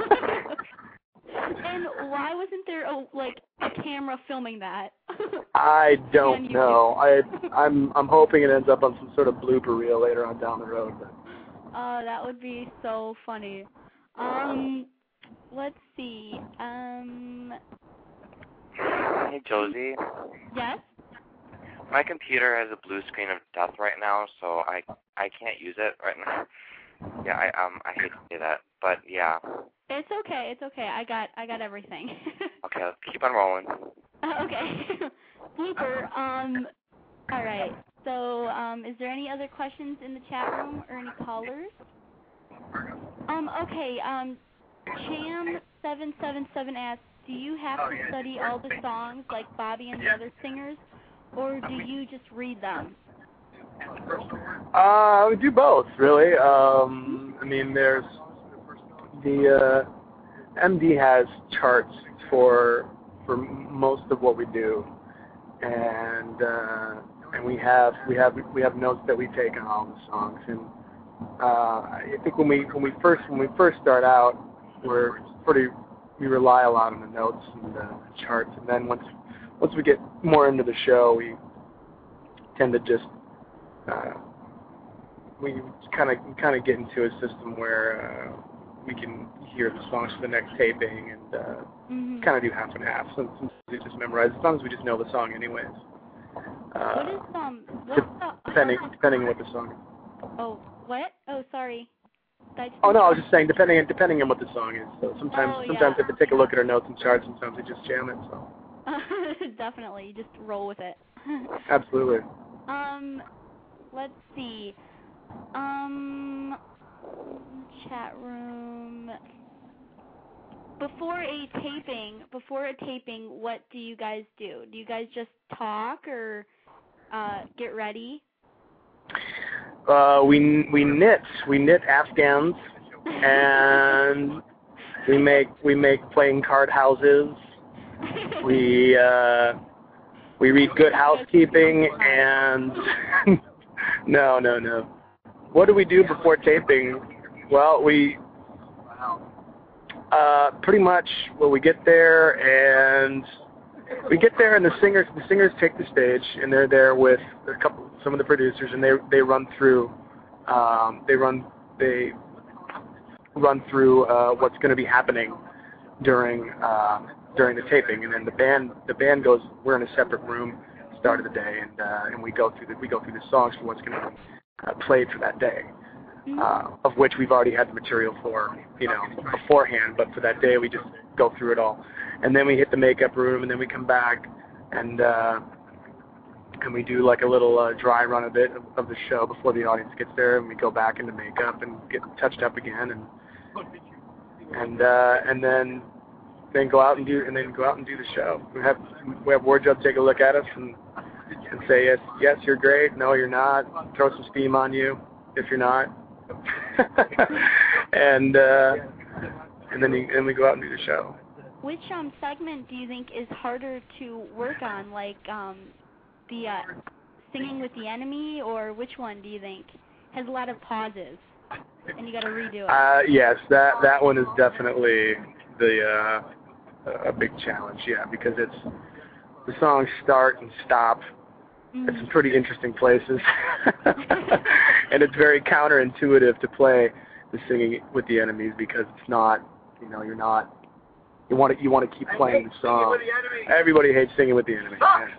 And why wasn't there a, like a camera filming that?
I don't
And
know. I I'm I'm hoping it ends up on some sort of blooper reel later on down the road. But.
Oh, that would be so funny. Um, let's see. Um.
Hey, Josie.
Yes.
My computer has a blue screen of death right now, so I I can't use it right now. Yeah, I um I hate to say that, but yeah.
It's okay. It's okay. I got I got everything.
Okay, let's keep on rolling.
Uh, okay. Blooper. Um. All right. So, um, is there any other questions in the chat room or any callers? Um. Okay. Um. Cham seven seven seven asks, do you have to study all the songs like Bobby and the other singers, or do you just read them?
Uh, we do both, really. Um, I mean, there's the uh, M D has charts for for most of what we do, and uh, and we have we have we have notes that we take on all the songs. And uh, I think when we when we first when we first start out, we're pretty we rely a lot on the notes and the charts, and then once once we get more into the show, we tend to just uh, we kind of kind of get into a system where uh, we can hear the songs for the next taping and uh,
mm-hmm.
kind of do half and half. Since we just memorize the songs, we just know the song anyways. Uh,
what is um? What's the,
depending depending on what the song is.
Oh, what? Oh, sorry.
Oh no, I was just saying depending depending on what the song is. So sometimes
oh,
sometimes
yeah.
if we take a look at our notes and charts, sometimes we just jam it. So
definitely, you just roll with it.
Absolutely.
Um, let's see. Um, chat room. Before a taping, before a taping, what do you guys do? Do you guys just talk or uh, get ready?
Uh, we we knit we knit Afghans, and we make we make playing card houses. We uh, we read Good Housekeeping, and no no no. What do we do before taping? Well, we uh, pretty much well we get there and we get there and the singers the singers take the stage and they're there with a couple some of the producers and they they run through um, they run they run through uh, what's going to be happening during uh, during the taping, and then the band the band goes we're in a separate room at the start of the day and uh, and we go through the we go through the songs for what's going to be uh, played for that day. Uh, of which we've already had the material for, you know, beforehand, but for that day we just go through it all. And then we hit the makeup room, and then we come back, and uh, and we do like a little uh, dry run of it, of, of the show before the audience gets there, and we go back into makeup and get touched up again, and and uh, and then then go out and do and then go out and do the show. We have we have wardrobe take a look at us and and say yes, yes, you're great, no, you're not. Throw some steam on you if you're not. and uh, and then you, and we go out and do the show.
Which um segment do you think is harder to work on, like um the uh, singing with the enemy, or which one do you think has a lot of pauses and you got to redo it?
Uh, yes, that that one is definitely the uh, a big challenge. Yeah, because it's the songs start and stop.
Mm-hmm.
It's some pretty interesting places, and it's very counterintuitive to play the singing with the enemies because it's not, you know, you're not, you want to, you want to keep playing the song. Everybody hates singing with the enemy.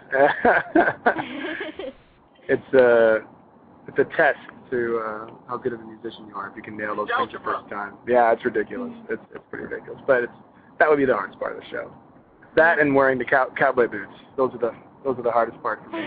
it's a, it's a test to uh, how good of a musician you are if you can nail those things the first time. Yeah, it's ridiculous. Mm-hmm. It's it's pretty ridiculous, but it's that would be the hardest part of the show. That and wearing the cow, cowboy boots. Those are the Those are the hardest parts for me.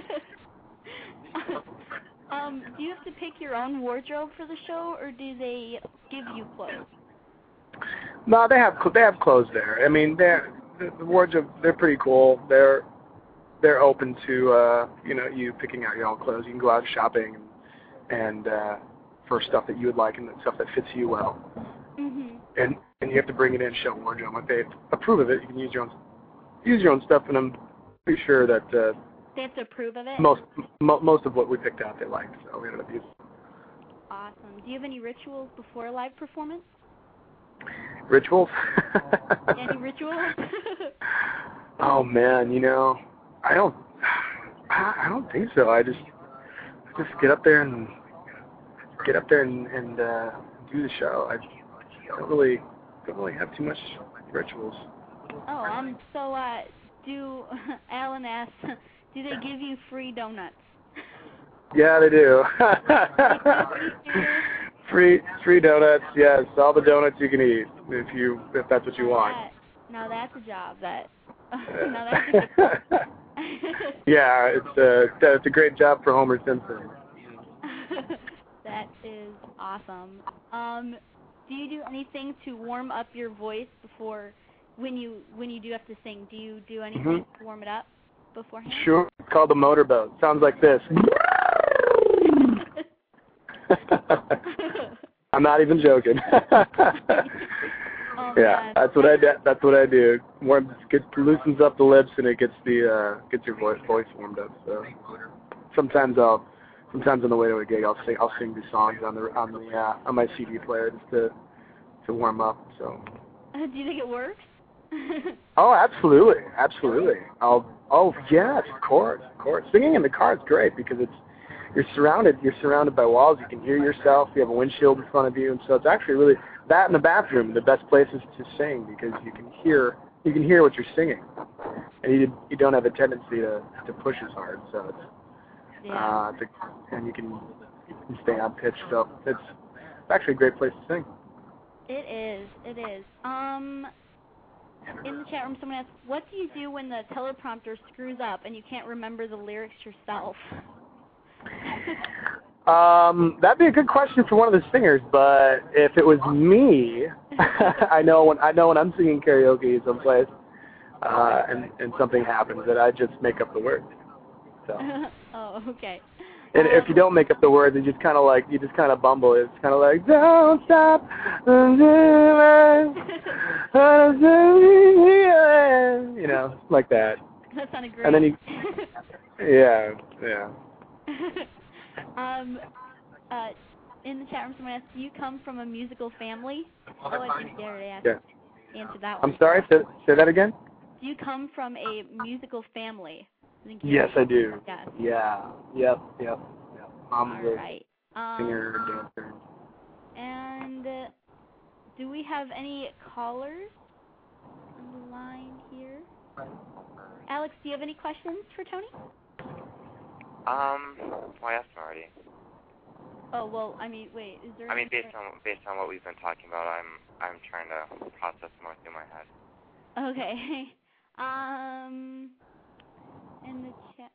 um, do you have to pick your own wardrobe for the show, or do they give you clothes?
No, they have they have clothes there. I mean, they're the wardrobe. They're pretty cool. They're they're open to uh, you know you picking out your own clothes. You can go out shopping and, and uh, for stuff that you would like and stuff that fits you well.
Mm-hmm.
And and you have to bring it in, show wardrobe. If they approve of it, you can use your own use your own stuff, and I'm pretty sure that uh,
they have to approve of it.
Most mo- most of what we picked out they liked, so we ended up using.
Awesome. Do you have any rituals before a live performance?
Rituals?
Any rituals?
Oh man, you know, I don't, I don't think so. I just, I just get up there and get up there and, and uh, do the show. I don't really, don't really have too much rituals.
Oh, um, so uh, do Alan asks, do they give you free donuts?
Yeah, they do. Free free donuts, yes. All the donuts you can eat if you if that's what you
now
want.
That, now that's a job. That. now that's a
yeah, it's a it's a great job for Homer Simpson.
That is awesome. Um, do you do anything to warm up your voice before when you when you do have to sing? Do you do anything
mm-hmm.
to warm it up beforehand?
Sure. It's called the motorboat. Sounds like this. I'm not even joking.
oh,
yeah, that's what I do. That's what I do. Warms, gets loosens up the lips and it gets the uh, gets your voice voice warmed up. So. sometimes I'll sometimes on the way to a gig I'll sing I'll sing these songs on the on the uh, on my C D player just to to warm up. So.
Uh, do you think it works?
Oh, absolutely, absolutely. I'll oh yes, of course, of course. Singing in the car is great because it's you're surrounded you're surrounded by walls. You can hear yourself. You have a windshield in front of you, and so it's actually really that in the bathroom the best places to sing because you can hear you can hear what you're singing, and you you don't have a tendency to to push as hard. So it's
Yeah.
uh, to, and you can you can stay on pitch. So it's it's actually a great place to sing.
It is. It is. Um. In the chat room, someone asked, what do you do when the teleprompter screws up and you can't remember the lyrics yourself?
um, that'd be a good question for one of the singers, but if it was me, I know when I know when I'm singing karaoke someplace, uh, and and something happens that I just make up the words. So.
Oh, okay.
And
um,
if you don't make up the words, you just kind of like you just kind of bumble. It's kind of like don't stop. You know, like that.
That sounded great.
And then you, yeah, yeah.
um, uh, in the chat room, someone asked, do you come from a musical family? Oh, I think they already asked,
Yeah.
answered that one.
I'm sorry. Say, say that again.
Do you come from a musical family? I think you
Yes, I do.
Yes.
Yeah. Yep. Yep. Yep. Mom
All
is
right.
a
Um,
singer, dancer.
And uh, do we have any callers on the line here? Alex, do you have any questions for Tony?
Um, well, I asked him already.
Oh well, I mean, wait, is there?
I mean,
any
based on based on what we've been talking about, I'm I'm trying to process more through my head.
Okay. Um, in the chat.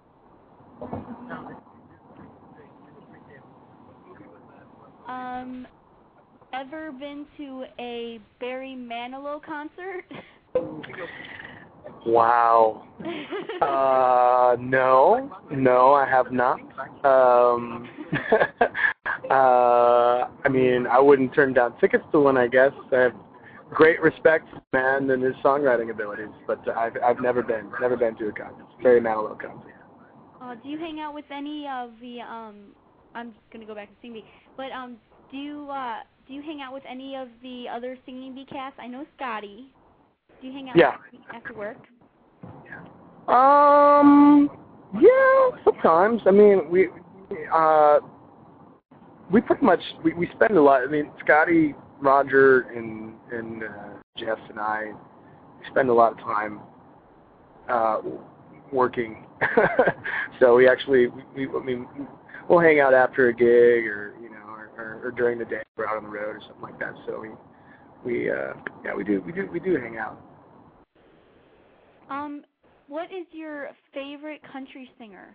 Um, ever been to a Barry Manilow concert?
Wow. uh, no, no, I have not. Um, uh, I mean, I wouldn't turn down tickets to one. I guess I have great respect for the man and his songwriting abilities, but I've I've never been never been to a concert, Barry Manilow concert.
Uh, do you hang out with any of the um? I'm just gonna go back to Sing Bee, but um, do you uh do you hang out with any of the other Singing Bee cast? I know Scotty. Do you hang out
Yeah.
with them after work?
Um, yeah, sometimes. I mean, we uh we pretty much we we spend a lot. I mean, Scotty, Roger, and and uh, Jeff and I we spend a lot of time uh working. So we actually we, we I mean we'll hang out after a gig or you know or, or, or during the day we're out on the road or something like that. So we we uh yeah we do we do we do hang out.
Um, what is your favorite country singer?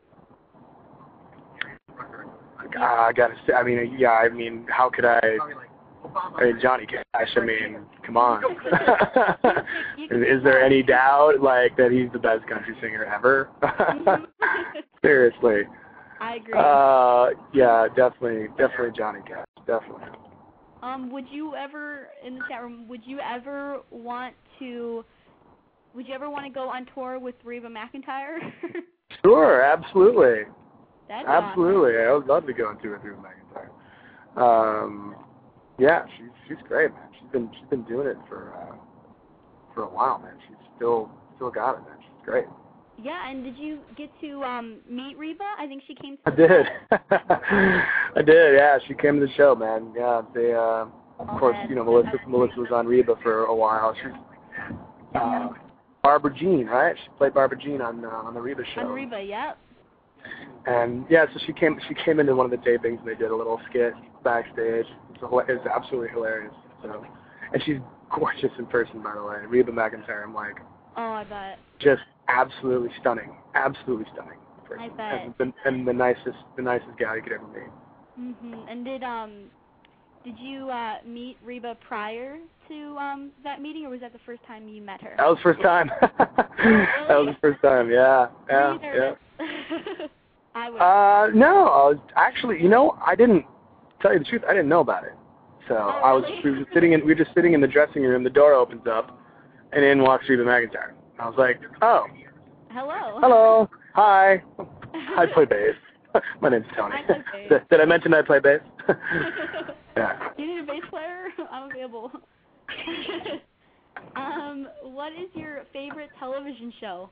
Uh, I gotta say, I mean, yeah, I mean, how could I? I mean, Johnny Cash. I mean, come on. is, is there any doubt, like, that he's the best country singer ever? Seriously.
I agree.
Uh, yeah, definitely, definitely Johnny Cash, definitely.
Um, would you ever, in the chat room, would you ever want to, would you ever want to go on tour with Reba McEntire?
Sure, absolutely.
That'd be
Absolutely,
awesome.
I would love to go on tour with Reba McEntire. Um, yeah, she's she's great, man. She's been she's been doing it for uh, for a while, man. She's still still got it, man. She's great.
Yeah, and did you get to um meet Reba? I think she came to
I
the
did.
show.
I did. Yeah, she came to the show, man. Yeah, they. Uh, of
Oh,
course,
man.
you know, Melissa Melissa was on Reba for a while. She's uh, Barbara Jean, right? She played Barbara Jean on uh, on the Reba show.
On Reba, yep.
And yeah, so she came she came into one of the tapings and they did a little skit backstage. It's, a, it's absolutely hilarious. So, and she's gorgeous in person, by the way. Reba McEntire, I'm like,
Oh, I bet.
just absolutely stunning, absolutely stunning. in person.
I bet.
And the, and the nicest the nicest gal you could ever meet.
Mhm. And did um did you uh meet Reba prior to um that meeting, or was that the first time you met her?
That was the first time. That was the first time. Yeah, yeah,
Were you
yeah.
nervous? I was.
Uh, no, I was actually, you know, I didn't tell you the truth. I didn't know about it. So
Oh,
I was,
really?
we were just sitting in, we were just sitting in the dressing room. The door opens up, and in walks Reba McEntire. I was like, oh,
Hello.
hello, hi. I play bass. My name's Tony.
I play bass.
Did, did I mention I play bass? Yeah.
You need a bass player? I'm available. um, what is your favorite television show?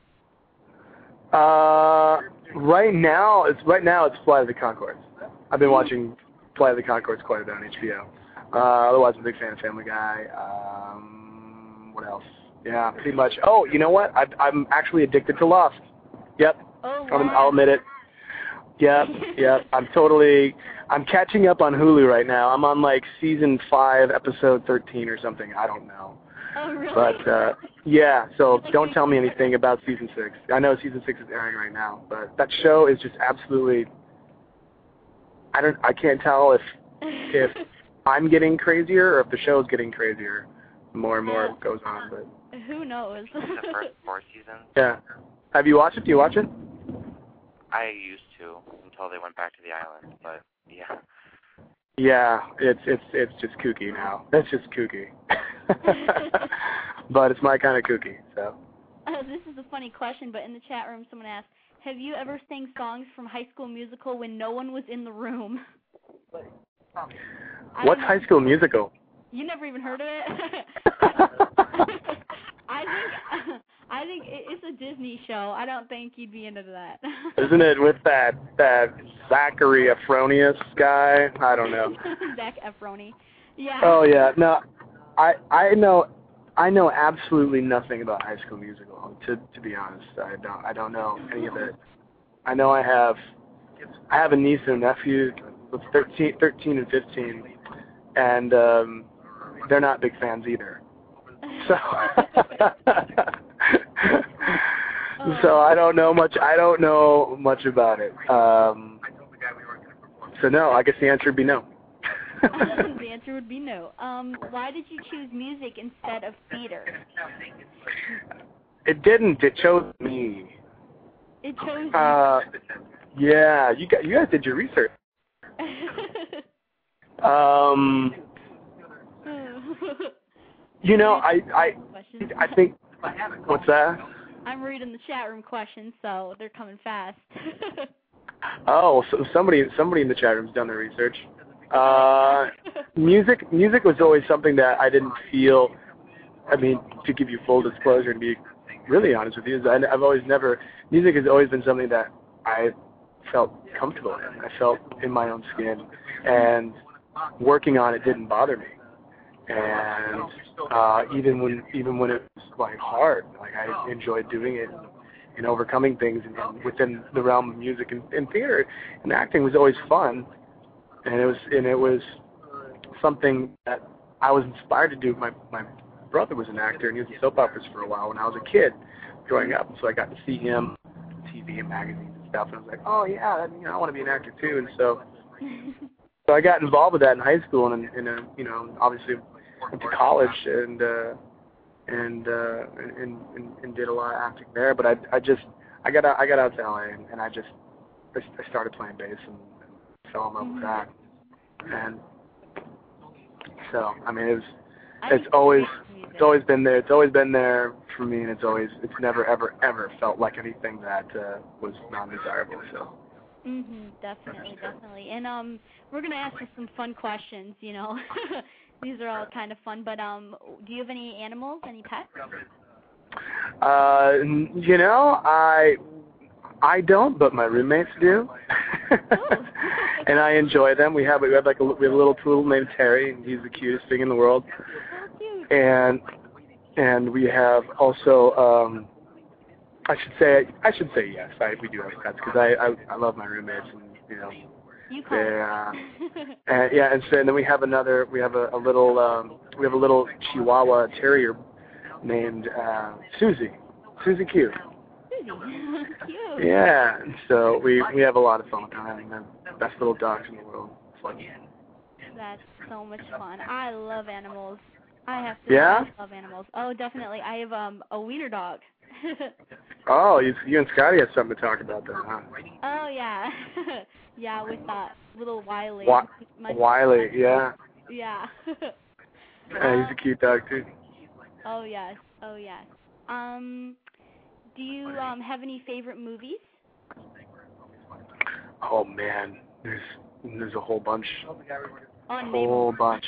Uh, right now, it's right now it's Flight of the Conchords. I've been watching Flight of the Conchords quite a bit on H B O. Uh, otherwise, I'm a big fan of Family Guy. Um, what else? Yeah, pretty much. Oh, you know what? I, I'm actually addicted to Lost. Yep.
Oh,
I'll,
wow.
I'll admit it. Yep, yep. I'm totally. I'm catching up on Hulu right now. I'm on like season five, episode thirteen or something. I don't know.
Oh, really?
But uh, yeah, so don't tell me anything about season six. I know season six is airing right now, but that show is just absolutely. I don't. I can't tell if if I'm getting crazier or if the show's getting crazier. More and more
Yeah.
goes on, but
Who knows?
The first four seasons.
yeah. Have you watched it? Do you watch it?
I used to until they went back to the island, but yeah.
Yeah, it's it's it's just kooky now. It's just kooky. But it's my kind of kooky, so.
Uh, this is a funny question, but in the chat room someone asked, have you ever sang songs from High School Musical when no one was in the room? I
What's
don't know.
High School Musical?
You never even heard of it? I think I think it- it's a Disney show. I don't think you'd be into that.
Isn't it with that that Zachary Efronius guy? I don't know.
Zac Efroni. Yeah.
Oh yeah, no, I I know I know absolutely nothing about High School Musical. To to be honest, I don't I don't know any of it. I know I have I have a niece and a nephew, with thirteen, thirteen and fifteen, and um, they're not big fans either. So. So I don't know much. I don't know much about it. Um, so no, I guess the answer would be no.
The answer would be no. Um, why did you choose music instead of theater?
It didn't. It chose me.
It chose
Uh, yeah, you guys, you guys did your research. Um, you know, I, I,
Questions.
I think. What's that?
I'm reading the chat room questions, so they're coming fast.
Oh, so somebody, somebody in the chat room's done their research. Uh, music, music was always something that I didn't feel. I mean, to give you full disclosure and be really honest with you, is I, I've always never. Music has always been something that I felt comfortable in. I felt in my own skin, and working on it didn't bother me. And uh, even when even when it was like hard, like I enjoyed doing it and overcoming things, and, and within the realm of music and, and theater and acting was always fun, and it was and it was something that I was inspired to do. My my brother was an actor, and he was in soap operas for a while when I was a kid growing up, so I got to see him on T V and magazines and stuff, and I was like, oh yeah, you know, I want to be an actor too, and so so I got involved with that in high school, and and uh, you know, obviously went to college and uh, and, uh, and and and did a lot of acting there. But I I just I got out I got out to L A and, and I just I started playing bass and, and fell in love with that. And so I mean it was it's always it's always been there. It's always been there for me, and it's always it's never ever ever felt like anything that uh, was non-desirable. So.
Mhm, definitely, definitely. And um, we're gonna ask you some fun questions. You know, these are all kind of fun. But um, do you have any animals, any pets?
Uh, you know, I I don't, but my roommates do, and I enjoy them. We have we have like a we have a little poodle named Terry, and he's the cutest thing in the world.
So cute.
And and we have also. Um, I should say I should say yes. I, we do have pets because I, I I love my roommates, and you know
You call
they uh, and yeah and so and then we have another we have a, a little um, we have a little Chihuahua Terrier named uh, Susie Susie Q.
Susie. Cute.
Yeah, and so we we have a lot of fun with them, having the best little dogs in the world. It's like,
That's so much fun. I love animals. I have to.
Yeah?
I love animals. Oh, definitely. I have um a wiener dog.
oh, you, you and Scotty have something to talk about then, huh?
Oh yeah, yeah, with that little Wiley.
Wa-
My-
Wiley, yeah.
Yeah.
Yeah, he's a cute dog too.
Oh yes, oh yes. Um, do you um have any favorite movies?
Oh man, there's there's a whole bunch.
Oh,
whole bunch.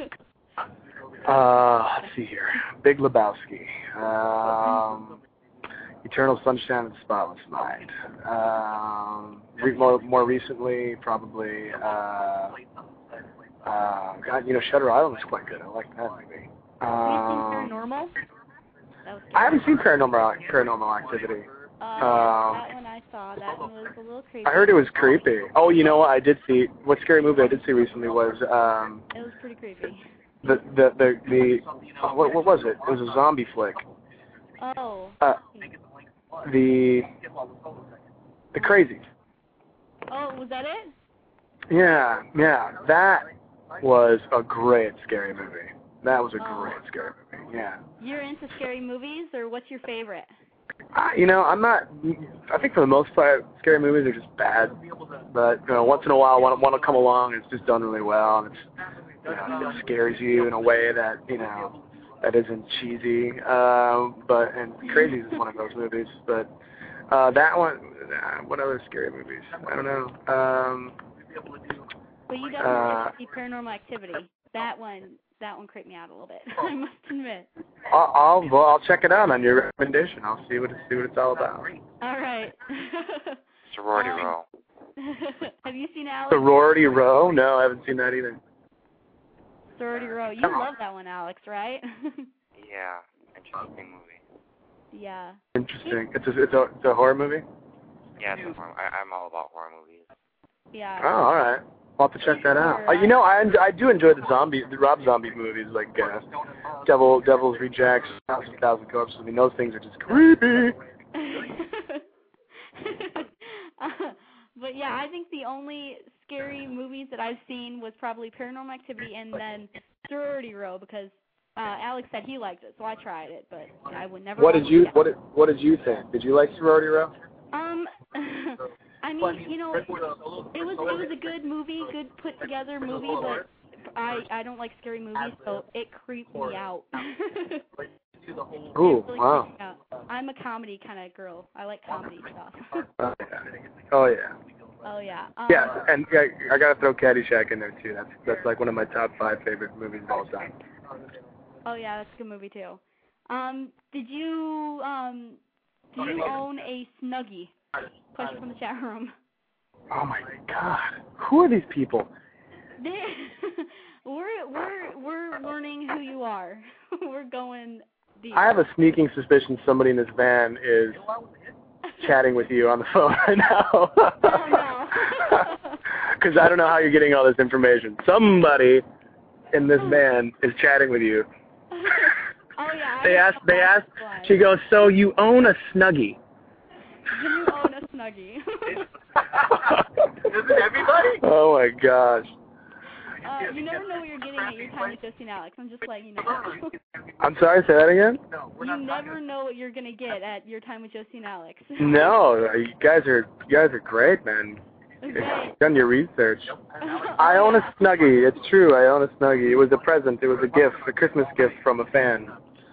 Uh, let's see here. Big Lebowski. Um, Eternal Sunshine of the Spotless Mind. Um, re- more, more recently, probably. Uh, uh, God, you know, Shutter Island was quite good. I like that movie. Um,
Have you seen Paranormal? That was
I haven't seen Paranormal Paranormal Activity.
Uh,
Um,
that one I saw. That one was a little creepy.
I heard it was creepy. Oh, you know what? I did see. What scary movie I did see recently was um,
It was pretty creepy.
the the the the oh, what what was it? It was a zombie flick.
Oh.
Uh, the the Crazies.
Oh, was that it?
Yeah, yeah. That was a great scary movie. That was a
Oh.
great scary movie. Yeah.
You're into scary movies, or what's your favorite?
Uh, you know, I'm not. I think for the most part, scary movies are just bad. But you know, once in a while, one one will come along and it's just done really well, and it's you know, it scares you in a way that you know that isn't cheesy. Uh, but and Crazies is one of those movies. But uh, that one, uh, what other scary movies? I don't know. Um,
But you definitely
uh,
have to see Paranormal Activity. That one, that one creeped me out a little bit. I must admit.
I'll, I'll well, I'll check it out on your recommendation. I'll see what it, see what it's all about.
All right.
Sorority
Um,
Row.
Have you seen Alex?
Sorority Row? No, I haven't seen that either.
Sorority Row. You love that one, Alex, right?
Yeah, interesting movie.
Yeah.
Interesting. It's a it's a it's a horror movie.
Yeah, it's a horror, I, I'm all about horror movies.
Yeah.
Oh, all right. I'll have to check that out. Uh, you know, I I do enjoy the zombie, the Rob Zombie movies, like uh, Devil, Devil's Rejects, Thousand Thousand Corpses. I mean, those things are just creepy.
uh, but yeah, I think the only scary movies that I've seen was probably Paranormal Activity and then Sorority Row because uh, Alex said he liked it, so I tried it, but I would never.
What did
watch
you
it again.
what did what did you think? Did you like Sorority Row?
Um, I mean, you know, it was it was a good movie, good put together movie, but I I don't like scary movies, so it creeped me out.
Ooh,
It really
wow.
creeped me out. I'm a comedy kind of girl. I like comedy stuff.
Oh yeah. Oh yeah.
Oh yeah. Um,
Yeah, and I, I gotta throw Caddyshack in there too. That's that's like one of my top five favorite movies of all time.
Oh yeah, that's a good movie too. Um, did you um, do you own a Snuggie? Question from the chat room.
Oh my God, who are these people?
They, we're we're we're learning who you are. We're going deep.
I have a sneaking suspicion somebody in this van is chatting with you on the phone right now.
Oh no.
Because I don't know how you're getting all this information. Somebody in this van is chatting with you.
Oh yeah.
They
I
asked. They asked.
why.
She goes, "So you own a Snuggie?"
Do you own a Snuggie?
Isn't everybody? Oh my gosh.
Uh, you never know what you're getting at your time with Josie and Alex. I'm just letting you know.
I'm sorry. Say that again.
You never know what you're gonna get at your time with Josie and Alex.
No, you guys are you guys are great, man.
Okay.
You've done your research. I own a Snuggie. It's true. I own a Snuggie. It was a present. It was a gift, a Christmas gift from a fan.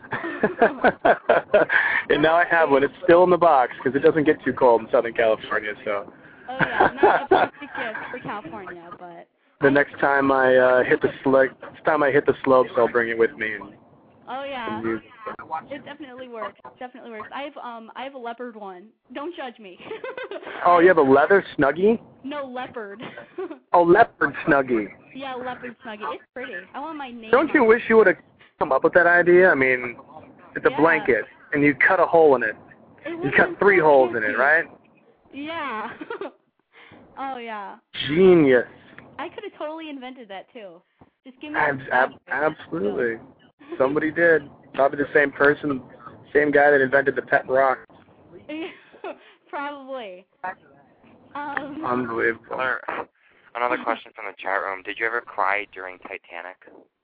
And now I have one. It's still in the box because it doesn't get too cold in Southern California. So.
Oh yeah, not a perfect gift for California, but.
The next time I uh, hit the sl- next time I hit the slopes, I'll bring it with me. And,
Oh yeah.
and use
It definitely works. Definitely works. I have um I have a leopard one. Don't judge me.
Oh, you have a leather Snuggie?
No, leopard.
Oh, leopard Snuggie.
Yeah, leopard Snuggie. It's pretty. I want my name.
Don't you
on
wish you would have come up with that idea? I mean, it's a
Yeah.
blanket, and you cut a hole in it.
It
You
would've
cut
been
three
so
holes in
easy.
it, right?
Yeah. Oh yeah.
Genius.
I could have totally invented that too. Just give me.
Ab-
a
ab-
Snuggie.
absolutely. Somebody did. Probably the same person, same guy that invented the pet rock.
Probably. Um,
Unbelievable.
Another, another question from the chat room. Did you ever cry during Titanic?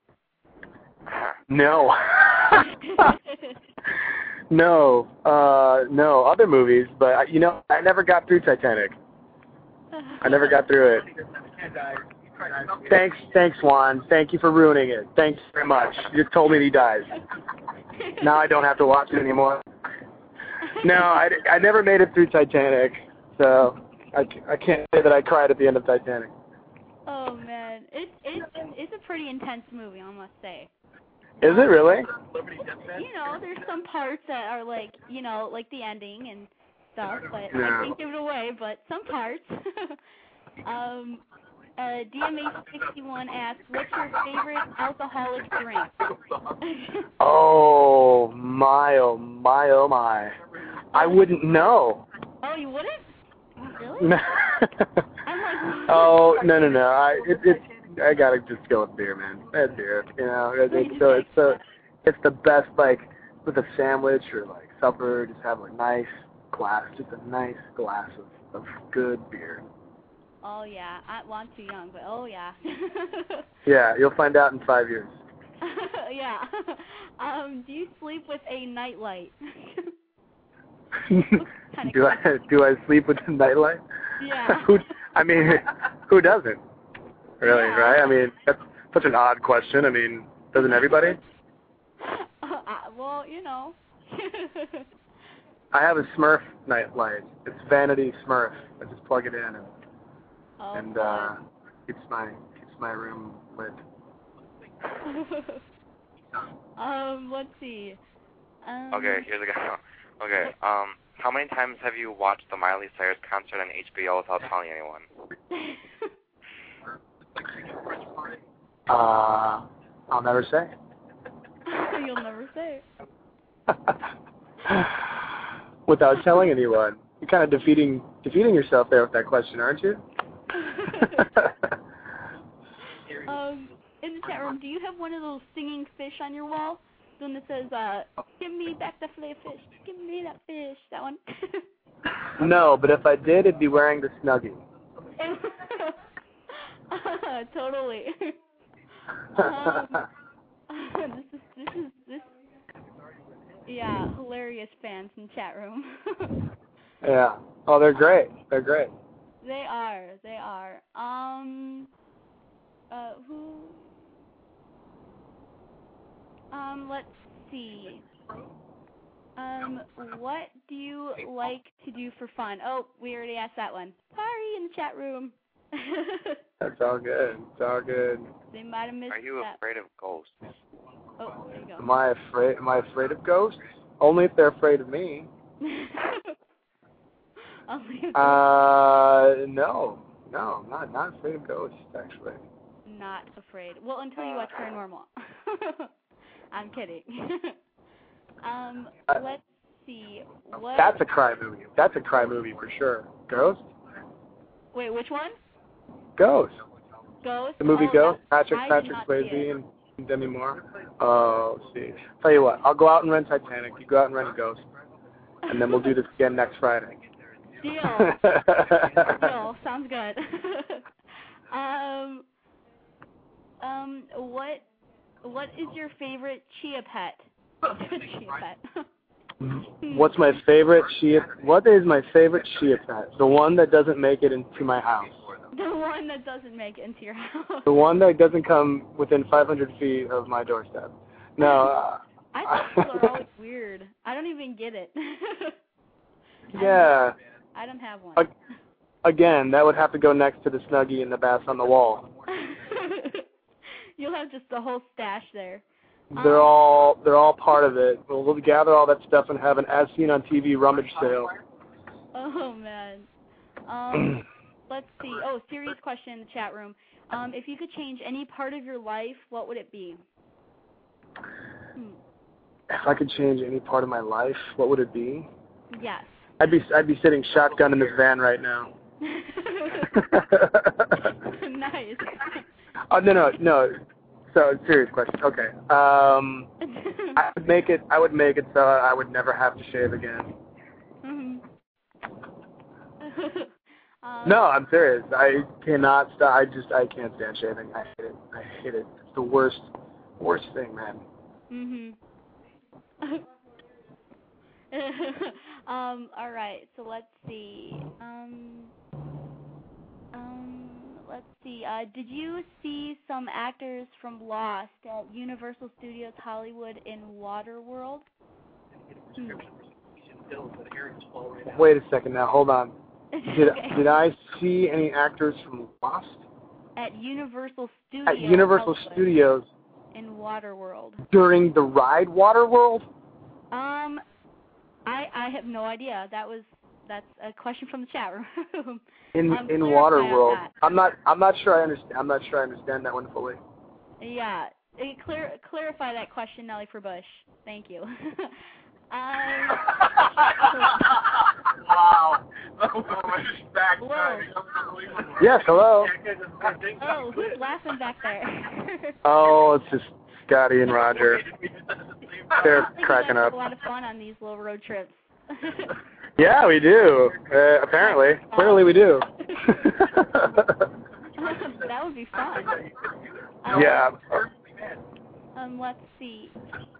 No. No. Uh, no. Other movies, but I, you know, I never got through Titanic. I never got through it. Thanks, thanks, Juan. Thank you for ruining it. Thanks very much. You just told me he dies. Now I don't have to watch it anymore. No, I, I never made it through Titanic, so I, I can't say that I cried at the end of Titanic.
Oh man, it's it's it's a pretty intense movie, I must say.
Is it really?
You know, there's some parts that are like, you know, like the ending and stuff, but
Yeah.
I can't give it away. But some parts. um, uh, D M A sixty-one asks, "What's your favorite alcoholic drink?"
Oh my, oh my, oh my! I wouldn't know.
Oh, you wouldn't? Really?
No.
I'm like,
Oh no no no! I it, it's I gotta just go with beer, man. It's beer, you know. It's, it's so it's so it's the best, like with a sandwich or like supper. Just have a nice glass, just a nice glass of, of good beer.
oh yeah, I, well, I'm too young, but oh yeah.
Yeah, you'll find out in five years.
Yeah. Um, do you sleep with a nightlight?
do I do I sleep with a nightlight?
Yeah.
who I mean, who doesn't? Really,
Yeah.
right? I mean, that's such an odd question. I mean, doesn't everybody?
Uh, well, you know.
I have a Smurf nightlight. It's Vanity Smurf. I just plug it in and
Oh,
and uh, keeps my keeps my room lit.
um, let's see. Um,
Okay, here's a guy. Okay, um, how many times have you watched the Miley Cyrus concert on H B O without telling anyone?
Uh, I'll never say.
You'll never say.
Without telling anyone. You're kind of defeating defeating yourself there with that question, aren't you?
um, in the chat room, do you have one of those singing fish on your wall? The one that says, uh, "Give me back the fillet of fish. Give me that fish." That one.
No, but if I did, it'd be wearing the Snuggie.
Totally. um, this is this is this. Yeah, hilarious fans in the chat room.
Yeah. Oh, they're great. They're great.
They are. They are. Um. Uh. Who? Um. Let's see. Um. What do you like to do for fun? Oh, we already asked that one. Sorry, in the chat room.
That's all good. It's all good.
They might have missed
Are you
that.
afraid of ghosts?
Oh, there you go.
Am I afraid? Am I afraid of ghosts? Only if they're afraid of me.
Only if
Uh, no, no, I'm not not afraid of ghosts actually.
not afraid. Well, until you watch Paranormal. I'm kidding. um,
Uh,
let's see. What?
That's a cry movie. That's a cry movie for sure. Ghost?
Wait, which one?
Ghost.
Ghost.
The movie
oh,
Ghost.
that-
Patrick
I did
Patrick
not see
Swayze
it.
and, and Demi Moore. Oh, let's see. Tell you what, I'll go out and rent Titanic. You go out and rent Ghost, and then we'll do this again next Friday.
Deal. Deal. Sounds good. um. Um. What? What is your favorite chia pet? Chia pet.
What's my favorite chia? What is my favorite chia pet? The one that doesn't make it into my house.
The one that doesn't make it into your house.
The one that doesn't come within five hundred feet of my doorstep. No. Uh,
I thought people are always weird. I don't even get it.
Yeah.
I don't have one.
Again, that would have to go next to the Snuggie and the bass on the wall.
You'll have just the whole stash there.
They're
Um,
all they're all part of it. We'll, we'll gather all that stuff and have an as seen on T V rummage sale.
Oh man. Um, let's see. Oh, serious question in the chat room. Um, if you could change any part of your life, what would it be? Hmm.
If I could change any part of my life, what would it be?
Yes.
I'd be I'd be sitting shotgun in this van right now.
Nice.
Oh no no no. So serious question. Okay. Um, I would make it. I would make it so I would never have to shave again.
Mhm. um,
No, I'm serious. I cannot stop. I just I can't stand shaving. I hate it. I hate it. It's the worst worst thing, man.
Mhm. um. All right. So let's see. Um. Um. Let's see. Uh, did you see some actors from Lost at Universal Studios Hollywood in Waterworld? Hmm.
Wait a second now. Hold on. Did
Okay.
did I see any actors from Lost
At Universal Studios.
at Universal
Hollywood
Studios
in Waterworld.
during the ride Waterworld?
Um, I I have no idea. That was that's a question from the chat room.
In
um,
in
clarify on
Waterworld.
that.
I'm not I'm not sure I understand I'm not sure I understand that one fully.
Yeah, eh, clear clarify that question, Nelly for Bush. Thank you. um,
Wow.
Whoa.
Yes, hello.
Oh, who's laughing back there?
Oh, it's just Scotty and Roger. They're
I think
cracking
you guys
up.
have a lot of fun on these little road trips.
Yeah, we do. Uh, apparently. Clearly we do.
That would be fun. Um,
Yeah.
Um, let's see.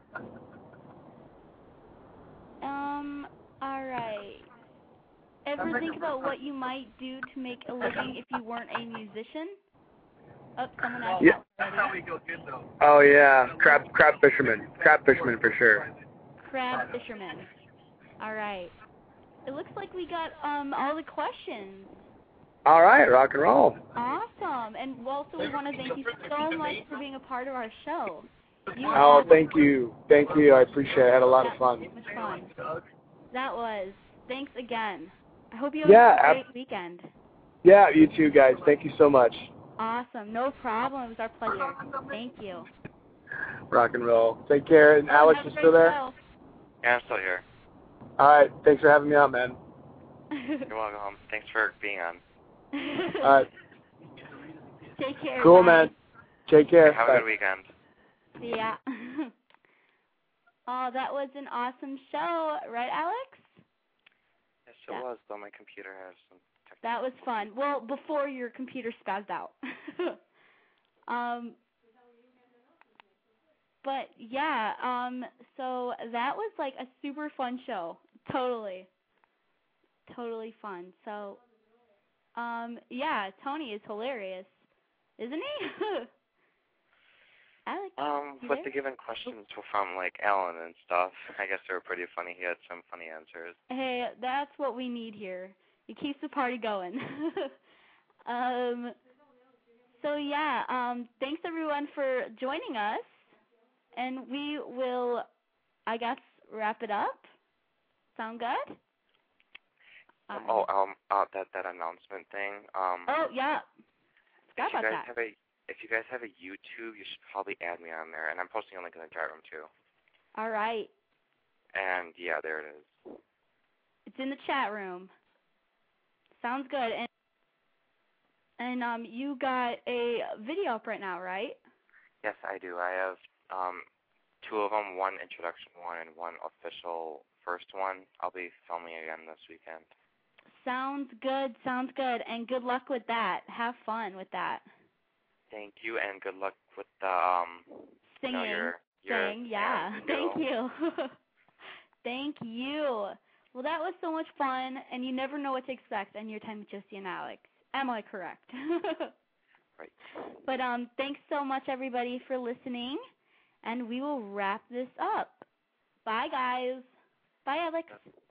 Um, alright. Ever think about what you might do to make a living if you weren't a musician? Oh, someone asked
Yeah.
that already.
Oh yeah, crab crab fisherman. Crab fisherman for sure.
Crab fisherman. Alright. It looks like we got um all the questions.
All right, rock and roll.
Awesome. And also we want to thank you so much for being a part of our show. You
Oh,
had
thank you. Thank you. I appreciate it. I had a lot of
so
fun.
much fun. That was. Thanks again. I hope you have
Yeah,
a
ab-
great weekend.
Yeah, you too guys. Thank you so much.
Awesome. No problem. It was our pleasure. Thank you.
Rock and roll. Take care. And
Oh,
Alex
have a
is
great
still there?
show.
Yeah, I'm still here.
All right. Thanks for having me on, man.
You're welcome. Thanks for being on.
All right.
Take care.
Cool,
Bye.
man. Take care.
Have
Bye.
a good weekend.
See ya. Oh, that was an awesome show, right, Alex?
Yes, it
Yeah.
was, though my computer has some technical
That was fun. Well, before your computer spazzed out. um, but yeah, um, so that was like a super fun show. Totally. Totally fun. So, um, yeah, Tony is hilarious, isn't he? Alex,
Um,
you
with
there?
the given questions from, like, Alan and stuff, I guess they were pretty funny. He had some funny answers.
Hey, that's what we need here. It keeps the party going. um, so yeah, um, thanks everyone for joining us, and we will, I guess, wrap it up. Sound good?
Um,
Uh,
oh, um, uh, that, that announcement thing, um,
oh yeah,
if
forgot
you
about
guys
that.
have a, if you guys have a YouTube, you should probably add me on there, and I'm posting a link in the chat room, too.
All right,
And, yeah, there it is.
it's in the chat room. Sounds good. And and um, you got a video up right now, right?
Yes, I do. I have, um, two of them, one introduction one and one official first one. I'll be filming again this weekend.
Sounds good. Sounds good. And good luck with that. Have fun with that.
Thank you, and good luck with the, um,
Singing.
you know, your, your
Sing, yeah.
and
Thank
skill.
you. Thank you. Well, that was so much fun, and you never know what to expect on your time with Josie and Alex. Am I correct?
Right.
But um, thanks so much, everybody, for listening, and we will wrap this up. Bye, guys. Bye, Alex.